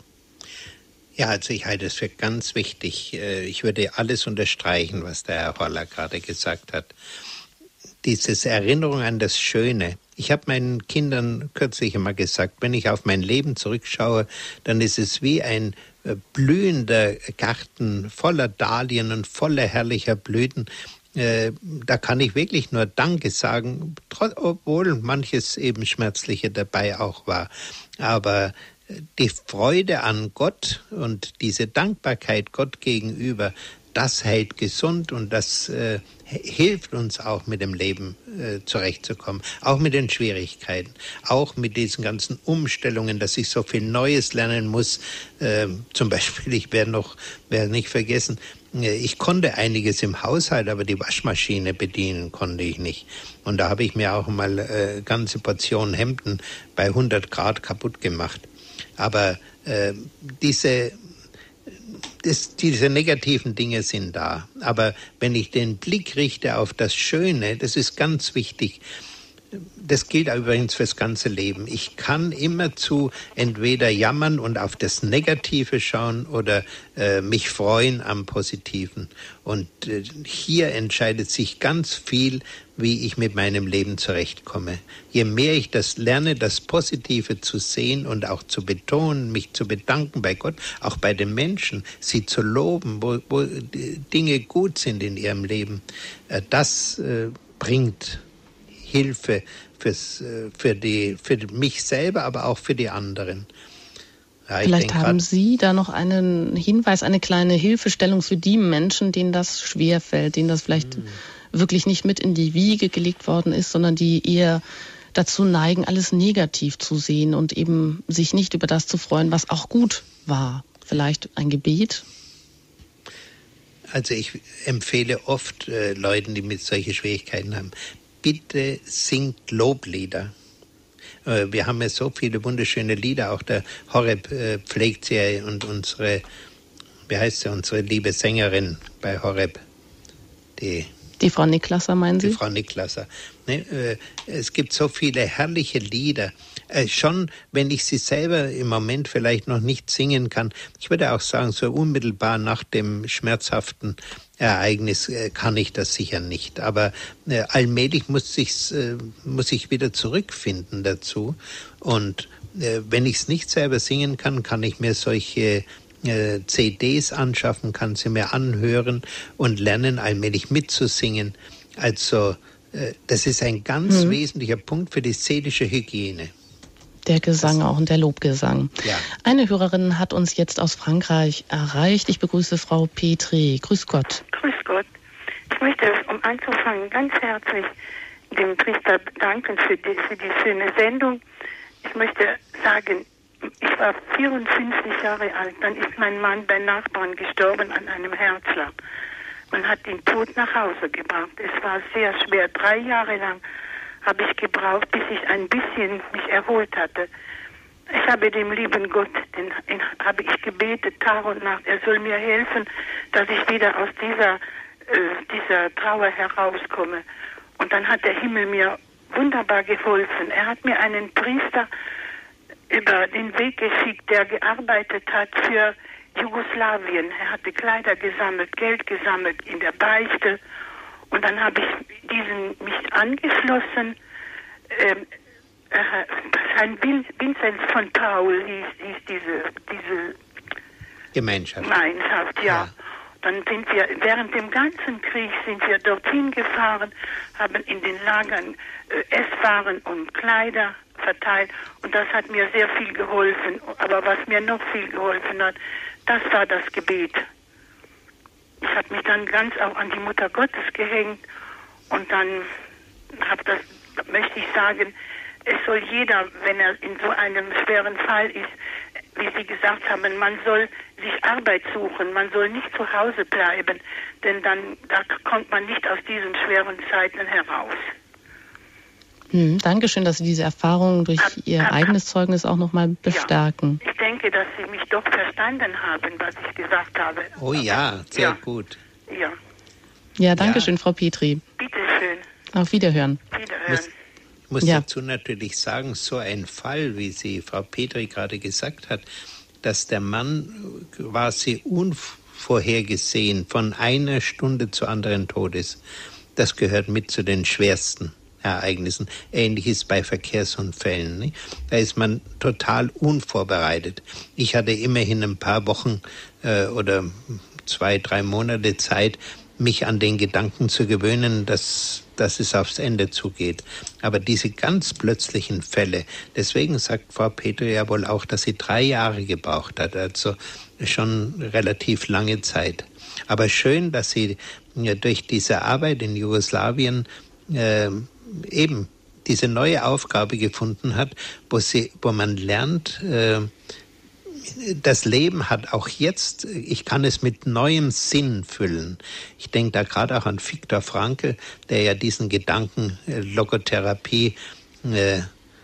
Ja, also ich halte es für ganz wichtig. Ich würde alles unterstreichen, was der Herr Horler gerade gesagt hat. Dieses Erinnerung an das Schöne. Ich habe meinen Kindern kürzlich immer gesagt, wenn ich auf mein Leben zurückschaue, dann ist es wie ein blühender Garten voller Dahlien und voller herrlicher Blüten. Da kann ich wirklich nur Danke sagen, obwohl manches eben Schmerzliche dabei auch war. Aber die Freude an Gott und diese Dankbarkeit Gott gegenüber, das hält gesund und das äh, hilft uns auch mit dem Leben äh, zurechtzukommen. Auch mit den Schwierigkeiten, auch mit diesen ganzen Umstellungen, dass ich so viel Neues lernen muss. Äh, zum Beispiel, ich werde noch, werde nicht vergessen, ich konnte einiges im Haushalt, aber die Waschmaschine bedienen konnte ich nicht. Und da habe ich mir auch mal äh, ganze Portionen Hemden bei hundert Grad kaputt gemacht. Aber äh, diese, das, diese negativen Dinge sind da. Aber wenn ich den Blick richte auf das Schöne, das ist ganz wichtig. Das gilt übrigens fürs ganze Leben. Ich kann immerzu entweder jammern und auf das Negative schauen oder äh, mich freuen am Positiven. Und äh, hier entscheidet sich ganz viel, wie ich mit meinem Leben zurechtkomme. Je mehr ich das lerne, das Positive zu sehen und auch zu betonen, mich zu bedanken bei Gott, auch bei den Menschen, sie zu loben, wo, wo Dinge gut sind in ihrem Leben, äh, das äh, bringt Hilfe fürs, für, die, für mich selber, aber auch für die anderen. Ja, Vielleicht haben Sie da noch einen Hinweis, eine kleine Hilfestellung für die Menschen, denen das schwerfällt, denen das vielleicht hm. wirklich nicht mit in die Wiege gelegt worden ist, sondern die eher dazu neigen, alles negativ zu sehen und eben sich nicht über das zu freuen, was auch gut war. Vielleicht ein Gebet? Also ich empfehle oft äh, Leuten, die mit solchen Schwierigkeiten haben, bitte singt Loblieder. Äh, wir haben ja so viele wunderschöne Lieder, auch der Horeb äh, pflegt sie und unsere, wie heißt sie, unsere liebe Sängerin bei Horeb, die... Die Frau Niklasser, meinen Sie? Die Frau Niklasser. Ne, äh, es gibt so viele herrliche Lieder. Äh, schon, wenn ich sie selber im Moment vielleicht noch nicht singen kann, ich würde auch sagen, so unmittelbar nach dem schmerzhaften Ereignis äh, kann ich das sicher nicht. Aber äh, allmählich muss ich, äh, muss ich wieder zurückfinden dazu. Und äh, wenn ich es nicht selber singen kann, kann ich mir solche C Ds anschaffen, kann sie mir anhören und lernen, allmählich mitzusingen. Also das ist ein ganz mhm. wesentlicher Punkt für die seelische Hygiene. Der Gesang auch und der Lobgesang. Ja. Eine Hörerin hat uns jetzt aus Frankreich erreicht. Ich begrüße Frau Petri. Grüß Gott. Grüß Gott. Ich möchte, um anzufangen, ganz herzlich dem Priester danken für die, für die schöne Sendung. Ich möchte sagen, ich war vierundfünfzig Jahre alt, dann ist mein Mann bei Nachbarn gestorben an einem Herzschlag. Man hat ihn tot nach Hause gebracht. Es war sehr schwer. Drei Jahre lang habe ich gebraucht, bis ich ein bisschen mich erholt hatte. Ich habe dem lieben Gott, den, den habe ich gebetet Tag und Nacht, er soll mir helfen, dass ich wieder aus dieser, äh, dieser Trauer herauskomme. Und dann hat der Himmel mir wunderbar geholfen. Er hat mir einen Priester über den Weg geschickt, der gearbeitet hat für Jugoslawien. Er hatte Kleider gesammelt, Geld gesammelt in der Beichte. Und dann habe ich diesen mich angeschlossen. Ähm, äh, ein Vinzenz von Paul hieß, hieß diese, diese Gemeinschaft. Gemeinschaft, ja. ja. Dann sind wir, während dem ganzen Krieg sind wir dorthin gefahren, haben in den Lagern äh, Esswaren und Kleider verteilt und das hat mir sehr viel geholfen. Aber was mir noch viel geholfen hat, das war das Gebet. Ich habe mich dann ganz auch an die Mutter Gottes gehängt und dann habe das, möchte ich sagen, es soll jeder, wenn er in so einem schweren Fall ist, wie Sie gesagt haben, man soll sich Arbeit suchen, man soll nicht zu Hause bleiben, denn dann da kommt man nicht aus diesen schweren Zeiten heraus. Hm, Dankeschön, dass Sie diese Erfahrung durch hab, Ihr hab, eigenes Zeugnis auch nochmal bestärken. Ja, ich denke, dass Sie mich doch verstanden haben, was ich gesagt habe. Oh ja, sehr ja. gut. Ja, ja danke schön, ja. Frau Petri. Bitte schön. Auf Wiederhören. Wiederhören. Muss, ich muss ja. dazu natürlich sagen, so ein Fall, wie sie Frau Petri gerade gesagt hat, dass der Mann quasi unvorhergesehen von einer Stunde zur anderen tot ist, das gehört mit zu den schwersten Ereignissen. Ähnliches bei Verkehrsunfällen. Nicht? Da ist man total unvorbereitet. Ich hatte immerhin ein paar Wochen äh, oder zwei, drei Monate Zeit, mich an den Gedanken zu gewöhnen, dass, dass es aufs Ende zugeht. Aber diese ganz plötzlichen Fälle, deswegen sagt Frau Petri ja wohl auch, dass sie drei Jahre gebraucht hat, also schon relativ lange Zeit. Aber schön, dass sie ja, durch diese Arbeit in Jugoslawien äh, eben diese neue Aufgabe gefunden hat, wo, sie, wo man lernt, äh, das Leben hat auch jetzt, ich kann es mit neuem Sinn füllen. Ich denke da gerade auch an Viktor Frankl, der ja diesen Gedanken äh, Logotherapie äh,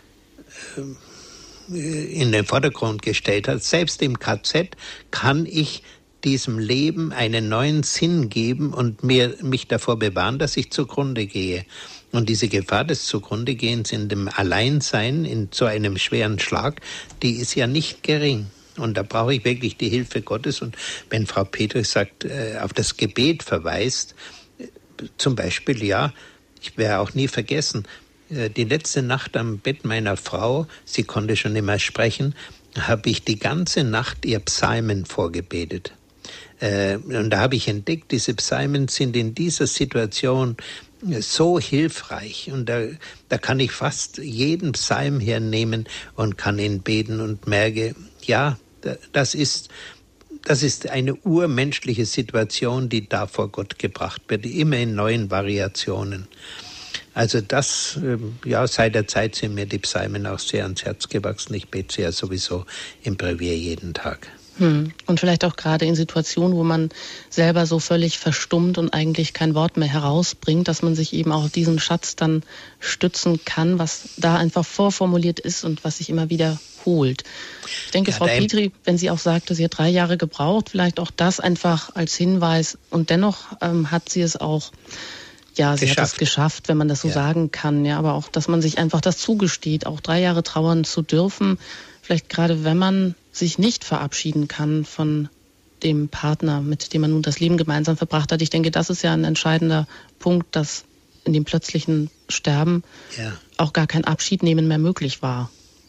in den Vordergrund gestellt hat. Selbst im K Z kann ich diesem Leben einen neuen Sinn geben und mir, mich davor bewahren, dass ich zugrunde gehe. Und diese Gefahr des Zugrundegehens in dem Alleinsein, in so einem schweren Schlag, die ist ja nicht gering. Und da brauche ich wirklich die Hilfe Gottes. Und wenn Frau Petri sagt, äh, auf das Gebet verweist, äh, zum Beispiel, ja, ich werde auch nie vergessen, äh, die letzte Nacht am Bett meiner Frau, sie konnte schon immer sprechen, habe ich die ganze Nacht ihr Psalmen vorgebetet. Äh, und da habe ich entdeckt, diese Psalmen sind in dieser Situation so hilfreich. Und da, da kann ich fast jeden Psalm hernehmen und kann ihn beten und merke, ja, das ist, das ist eine urmenschliche Situation, die da vor Gott gebracht wird, immer in neuen Variationen. Also das, ja, seit der Zeit sind mir die Psalmen auch sehr ans Herz gewachsen. Ich bete sie ja sowieso im Brevier jeden Tag. Hm. Und vielleicht auch gerade in Situationen, wo man selber so völlig verstummt und eigentlich kein Wort mehr herausbringt, dass man sich eben auch auf diesen Schatz dann stützen kann, was da einfach vorformuliert ist und was sich immer wieder holt. Ich denke, ja, Frau Petri, wenn sie auch sagte, sie hat drei Jahre gebraucht, vielleicht auch das einfach als Hinweis. Und dennoch ähm, hat sie es auch, ja, sie geschafft. hat es geschafft, wenn man das so ja. sagen kann. Ja, aber auch, dass man sich einfach das zugesteht, auch drei Jahre trauern zu dürfen. Vielleicht gerade, wenn man sich nicht verabschieden kann von dem Partner, mit dem man nun das Leben gemeinsam verbracht hat. Ich denke, das ist ja ein entscheidender Punkt, dass in dem plötzlichen Sterben ja. auch gar kein Abschied nehmen mehr möglich war.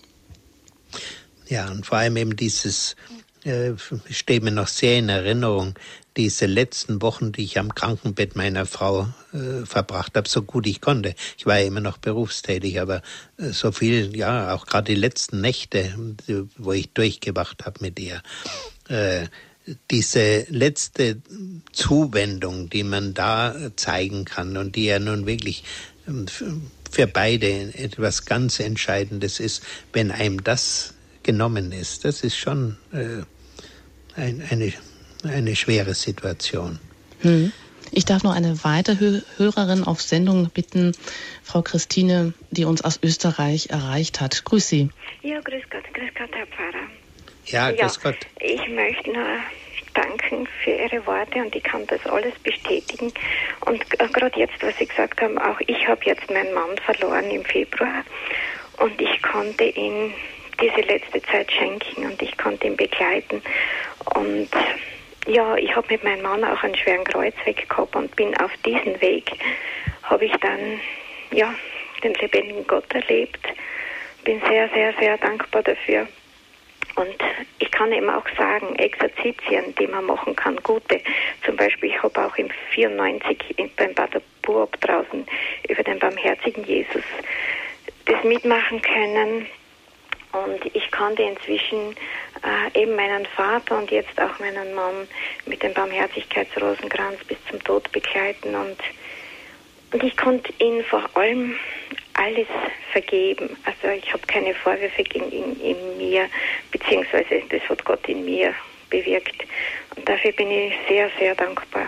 Ja, und vor allem eben dieses, äh, steht mir noch sehr in Erinnerung, diese letzten Wochen, die ich am Krankenbett meiner Frau äh, verbracht habe, so gut ich konnte. Ich war ja immer noch berufstätig, aber äh, so viel, ja, auch gerade die letzten Nächte, wo ich durchgewacht habe mit ihr. Äh, diese letzte Zuwendung, die man da zeigen kann und die ja nun wirklich äh, für beide etwas ganz Entscheidendes ist, wenn einem das genommen ist, das ist schon äh, ein, eine eine schwere Situation. Hm. Ich darf noch eine weitere Hörerin auf Sendung bitten, Frau Christine, die uns aus Österreich erreicht hat. Grüß Sie. Ja, grüß Gott, grüß Gott, Herr Pfarrer. Ja, grüß ja, Gott. Ich möchte nur danken für Ihre Worte und ich kann das alles bestätigen. Und äh, gerade jetzt, was Sie gesagt haben, auch ich habe jetzt meinen Mann verloren im Februar und ich konnte ihn diese letzte Zeit schenken und ich konnte ihn begleiten und ja, ich habe mit meinem Mann auch einen schweren Kreuzweg gehabt und bin auf diesem Weg, habe ich dann, ja, den lebendigen Gott erlebt. Bin sehr, sehr, sehr dankbar dafür. Und ich kann eben auch sagen, Exerzitien, die man machen kann, gute. Zum Beispiel, ich habe auch im vierundneunzig beim Pater Buob draußen über den barmherzigen Jesus das mitmachen können. Und ich konnte inzwischen äh, eben meinen Vater und jetzt auch meinen Mann mit dem Barmherzigkeitsrosenkranz bis zum Tod begleiten. Und, und ich konnte ihnen vor allem alles vergeben. Also ich habe keine Vorwürfe in, in, in mir, beziehungsweise das hat Gott in mir bewirkt. Und dafür bin ich sehr, sehr dankbar.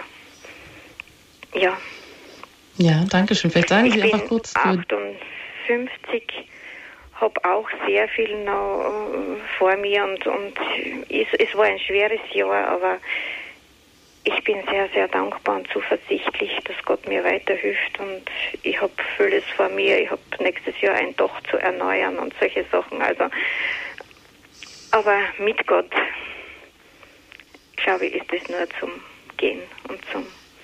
Ja. Ja, danke schön. Vielleicht sagen Sie ich einfach kurz. Ich bin achtundfünfzig, habe auch sehr viel noch vor mir und, und es, es war ein schweres Jahr, aber ich bin sehr, sehr dankbar und zuversichtlich, dass Gott mir weiterhilft und ich habe vieles vor mir. Ich habe nächstes Jahr ein Dach zu erneuern und solche Sachen. Also, aber mit Gott, glaube ich, ist es nur zum Gehen und zum,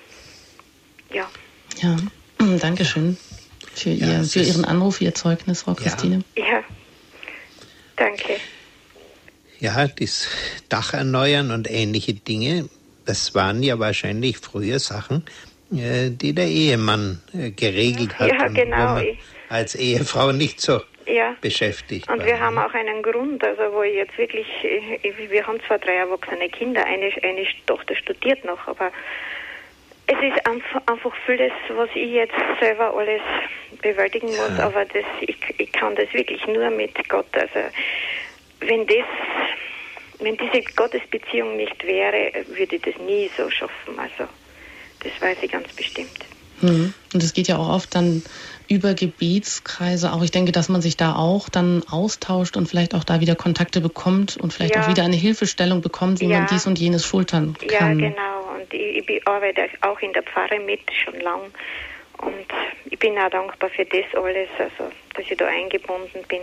ja. Ja, danke schön. Für, ja, ihr, für Ihren Anruf, Ihr Zeugnis, Frau Christine. Ja, ja. Danke. Ja, das Dach erneuern und ähnliche Dinge, das waren ja wahrscheinlich früher Sachen, die der Ehemann geregelt hat. Ja, genau. Wo man als Ehefrau nicht so ja. beschäftigt und war. Wir haben auch einen Grund, also wo ich jetzt wirklich, wir haben zwar drei erwachsene Kinder, eine, eine Tochter studiert noch, aber es ist einfach vieles, was ich jetzt selber alles bewältigen muss, ja. aber das, ich, ich kann das wirklich nur mit Gott. Also wenn das, wenn diese Gottesbeziehung nicht wäre, würde ich das nie so schaffen. Also das weiß ich ganz bestimmt. Mhm. Und es geht ja auch oft dann über Gebetskreise auch. Ich denke, dass man sich da auch dann austauscht und vielleicht auch da wieder Kontakte bekommt und vielleicht ja. auch wieder eine Hilfestellung bekommt, wie ja. man dies und jenes schultern kann. Ja, genau. Und ich, ich arbeite auch in der Pfarre mit, schon lang. Und ich bin auch dankbar für das alles, also dass ich da eingebunden bin.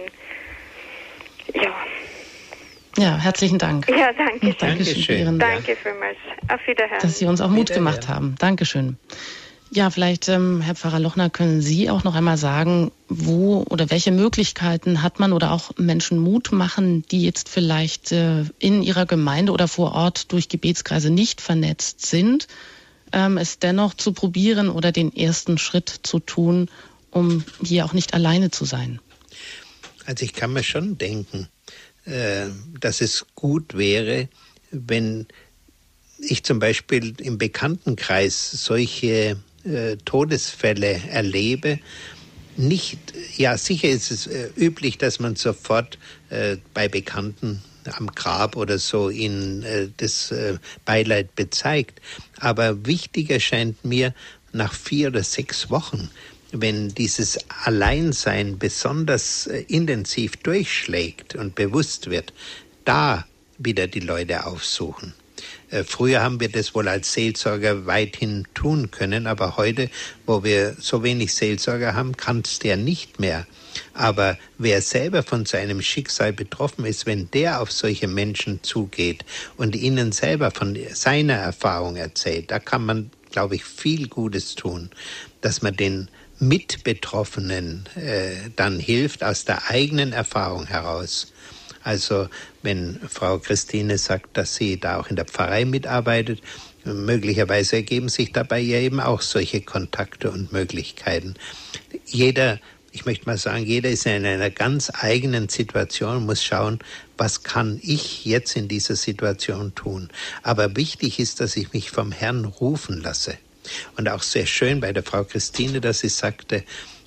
Ja. Ja, herzlichen Dank. Ja, danke. Dankeschön für Ihren, danke vielmals. Auf Wiederhören. Dass Sie uns auch Mut gemacht haben. Dankeschön. Ja, vielleicht, ähm, Herr Pfarrer Lochner, können Sie auch noch einmal sagen, wo oder welche Möglichkeiten hat man oder auch Menschen Mut machen, die jetzt vielleicht äh, in ihrer Gemeinde oder vor Ort durch Gebetskreise nicht vernetzt sind, ähm, es dennoch zu probieren oder den ersten Schritt zu tun, um hier auch nicht alleine zu sein? Also ich kann mir schon denken, äh, dass es gut wäre, wenn ich zum Beispiel im Bekanntenkreis solche äh, Todesfälle erlebe, nicht, ja sicher ist es äh, üblich, dass man sofort äh, bei Bekannten am Grab oder so ihnen äh, das äh, Beileid bezeigt. Aber wichtiger scheint mir nach vier oder sechs Wochen, wenn dieses Alleinsein besonders äh, intensiv durchschlägt und bewusst wird, da wieder die Leute aufsuchen. Äh, früher haben wir das wohl als Seelsorger weithin tun können, aber heute, wo wir so wenig Seelsorger haben, kann es der nicht mehr. Aber wer selber von seinem Schicksal betroffen ist, wenn der auf solche Menschen zugeht und ihnen selber von seiner Erfahrung erzählt, da kann man, glaube ich, viel Gutes tun, dass man den Mitbetroffenen äh, dann hilft aus der eigenen Erfahrung heraus. Also wenn Frau Christine sagt, dass sie da auch in der Pfarrei mitarbeitet, möglicherweise ergeben sich dabei ja eben auch solche Kontakte und Möglichkeiten. Jeder, ich möchte mal sagen, jeder ist in einer ganz eigenen Situation und muss schauen, was kann ich jetzt in dieser Situation tun. Aber wichtig ist, dass ich mich vom Herrn rufen lasse. Und auch sehr schön bei der Frau Christine, dass sie sagte,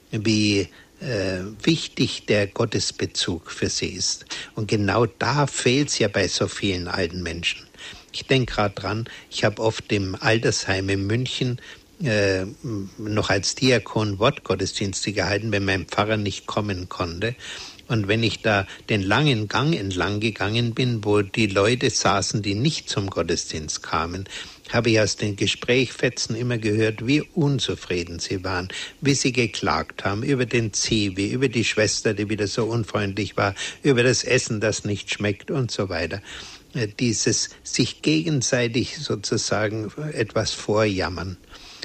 wie äh, wichtig der Gottesbezug für sie ist. Und genau da fehlt es ja bei so vielen alten Menschen. Ich denke gerade dran, ich habe oft im Altersheim in München äh, noch als Diakon Wortgottesdienste gehalten, wenn mein Pfarrer nicht kommen konnte. Und wenn ich da den langen Gang entlang gegangen bin, wo die Leute saßen, die nicht zum Gottesdienst kamen, habe ich aus den Gesprächfetzen immer gehört, wie unzufrieden sie waren, wie sie geklagt haben über den Zivi, über die Schwester, die wieder so unfreundlich war, über das Essen, das nicht schmeckt und so weiter. Dieses sich gegenseitig sozusagen etwas vorjammern.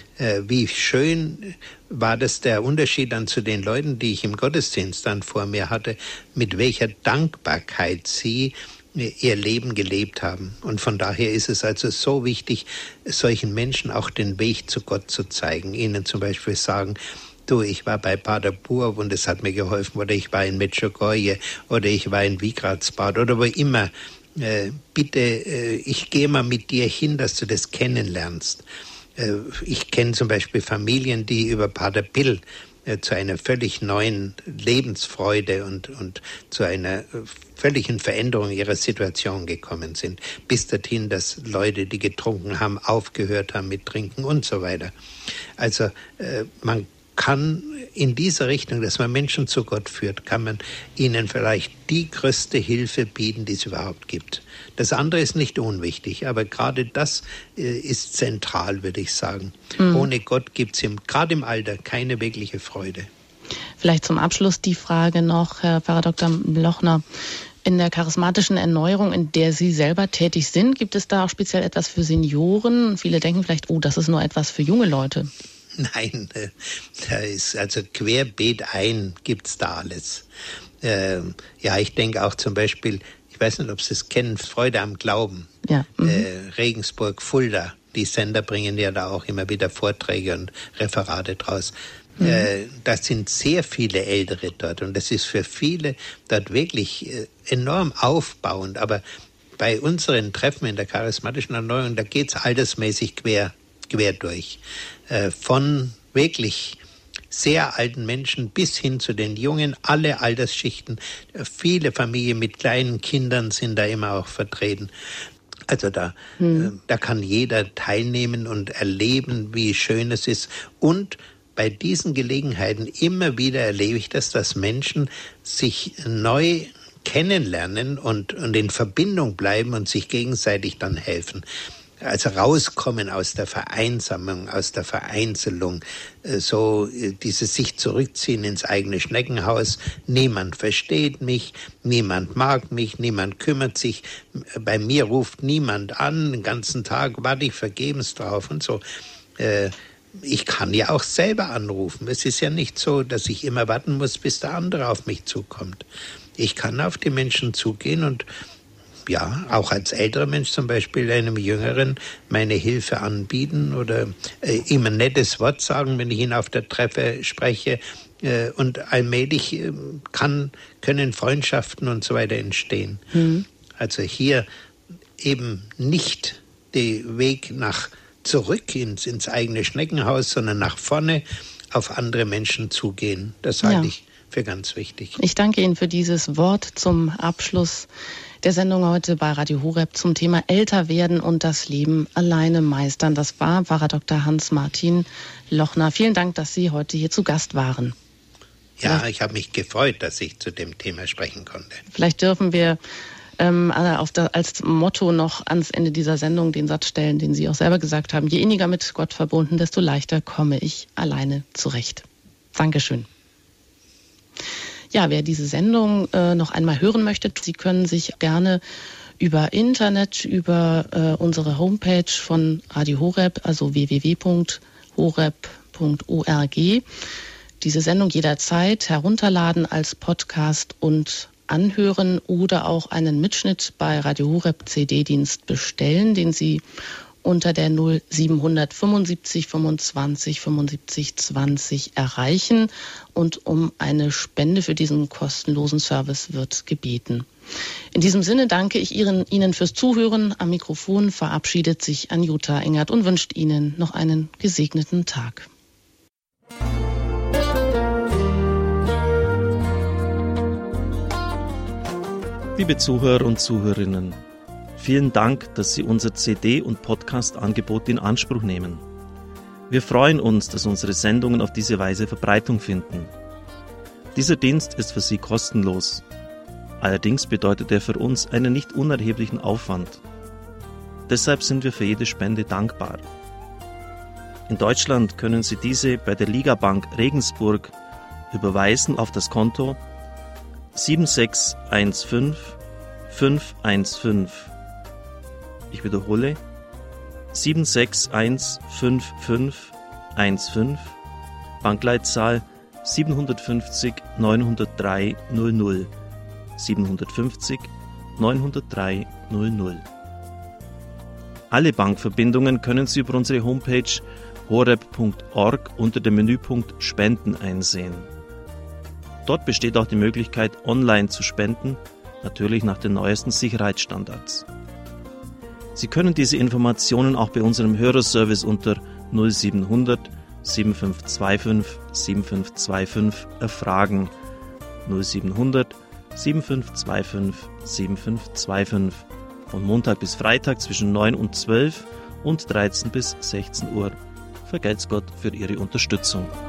Wie schön war das der Unterschied dann zu den Leuten, die ich im Gottesdienst dann vor mir hatte, mit welcher Dankbarkeit sie ihr Leben gelebt haben. Und von daher ist es also so wichtig, solchen Menschen auch den Weg zu Gott zu zeigen. Ihnen zum Beispiel sagen, du, ich war bei Pater Burb und es hat mir geholfen, oder ich war in Medjugorje oder ich war in Vigratsbad oder wo immer. Äh, bitte, äh, ich gehe mal mit dir hin, dass du das kennenlernst. Äh, ich kenne zum Beispiel Familien, die über Pater Bill äh, zu einer völlig neuen Lebensfreude und, und zu einer völligen Veränderung ihrer Situation gekommen sind. Bis dorthin, dass Leute, die getrunken haben, aufgehört haben mit Trinken und so weiter. Also äh, man kann in dieser Richtung, dass man Menschen zu Gott führt, kann man ihnen vielleicht die größte Hilfe bieten, die es überhaupt gibt. Das andere ist nicht unwichtig, aber gerade das äh, ist zentral, würde ich sagen. Mhm. Ohne Gott gibt es gerade im Alter keine wirkliche Freude. Vielleicht zum Abschluss die Frage noch, Herr Pfarrer Doktor Lochner. In der charismatischen Erneuerung, in der Sie selber tätig sind, gibt es da auch speziell etwas für Senioren? Viele denken vielleicht, oh, das ist nur etwas für junge Leute. Nein, da ist also querbeet ein, gibt's da alles. Äh, ja, ich denke auch zum Beispiel, ich weiß nicht, ob Sie es kennen, Freude am Glauben. Ja. Mhm. Äh, Regensburg, Fulda, die Sender bringen ja da auch immer wieder Vorträge und Referate draus. Mhm. Äh, das sind sehr viele Ältere dort und das ist für viele dort wirklich äh, enorm aufbauend. Aber bei unseren Treffen in der charismatischen Erneuerung, da geht's altersmäßig quer, quer durch. Äh, von wirklich sehr alten Menschen bis hin zu den Jungen, alle Altersschichten. Viele Familien mit kleinen Kindern sind da immer auch vertreten. Also da, hm. äh, da kann jeder teilnehmen und erleben, wie schön es ist. Und bei diesen Gelegenheiten immer wieder erlebe ich das, dass Menschen sich neu kennenlernen und, und in Verbindung bleiben und sich gegenseitig dann helfen. Also rauskommen aus der Vereinsamung, aus der Vereinzelung, so dieses sich zurückziehen ins eigene Schneckenhaus. Niemand versteht mich, niemand mag mich, niemand kümmert sich. Bei mir ruft niemand an, den ganzen Tag warte ich vergebens drauf und so. Ich kann ja auch selber anrufen. Es ist ja nicht so, dass ich immer warten muss, bis der andere auf mich zukommt. Ich kann auf die Menschen zugehen und ja, auch als älterer Mensch zum Beispiel einem Jüngeren meine Hilfe anbieten oder äh, ihm ein nettes Wort sagen, wenn ich ihn auf der Treppe spreche. Äh, und allmählich äh, kann, können Freundschaften und so weiter entstehen. Mhm. Also hier eben nicht den Weg nach zurück ins, ins eigene Schneckenhaus, sondern nach vorne auf andere Menschen zugehen. Das halte ja. ich für ganz wichtig. Ich danke Ihnen für dieses Wort zum Abschluss der Sendung heute bei Radio Horeb zum Thema Älter werden und das Leben alleine meistern. Das war Pfarrer Doktor Hans-Martin Lochner. Vielen Dank, dass Sie heute hier zu Gast waren. Ja, ich habe mich gefreut, dass ich zu dem Thema sprechen konnte. Vielleicht dürfen wir ähm, auf der, als Motto noch ans Ende dieser Sendung den Satz stellen, den Sie auch selber gesagt haben: Je inniger mit Gott verbunden, desto leichter komme ich alleine zurecht. Dankeschön. Ja, wer diese Sendung äh, noch einmal hören möchte, Sie können sich gerne über Internet, über äh, unsere Homepage von Radio Horeb, also w w w punkt horeb punkt org, diese Sendung jederzeit herunterladen als Podcast und anhören oder auch einen Mitschnitt bei Radio Horeb C D-Dienst bestellen, den Sie unter der null siebenhundert fünfundsiebzig fünfundzwanzig fünfundsiebzig zwanzig erreichen, und um eine Spende für diesen kostenlosen Service wird gebeten. In diesem Sinne danke ich Ihnen, Ihnen fürs Zuhören. Am Mikrofon verabschiedet sich Anjuta Engert und wünscht Ihnen noch einen gesegneten Tag. Liebe Zuhörer und Zuhörerinnen, vielen Dank, dass Sie unser C D- und Podcast-Angebot in Anspruch nehmen. Wir freuen uns, dass unsere Sendungen auf diese Weise Verbreitung finden. Dieser Dienst ist für Sie kostenlos. Allerdings bedeutet er für uns einen nicht unerheblichen Aufwand. Deshalb sind wir für jede Spende dankbar. In Deutschland können Sie diese bei der Ligabank Regensburg überweisen auf das Konto sieben sechs eins fünf fünf eins fünf. Ich wiederhole, sieben sechs eins fünf fünf eins fünf, Bankleitzahl siebenhundertfünfzig neunhundertdrei null null, siebenhundertfünfzig neunhundertdrei null null. Alle Bankverbindungen können Sie über unsere Homepage horeb punkt org unter dem Menüpunkt Spenden einsehen. Dort besteht auch die Möglichkeit, online zu spenden, natürlich nach den neuesten Sicherheitsstandards. Sie können diese Informationen auch bei unserem Hörerservice unter null siebenhundert sieben fünf zwei fünf sieben fünf zwei fünf erfragen. null siebenhundert sieben fünf zwei fünf sieben fünf zwei fünf. Von Montag bis Freitag zwischen neun und zwölf und dreizehn bis sechzehn Uhr. Vergelt's Gott für Ihre Unterstützung.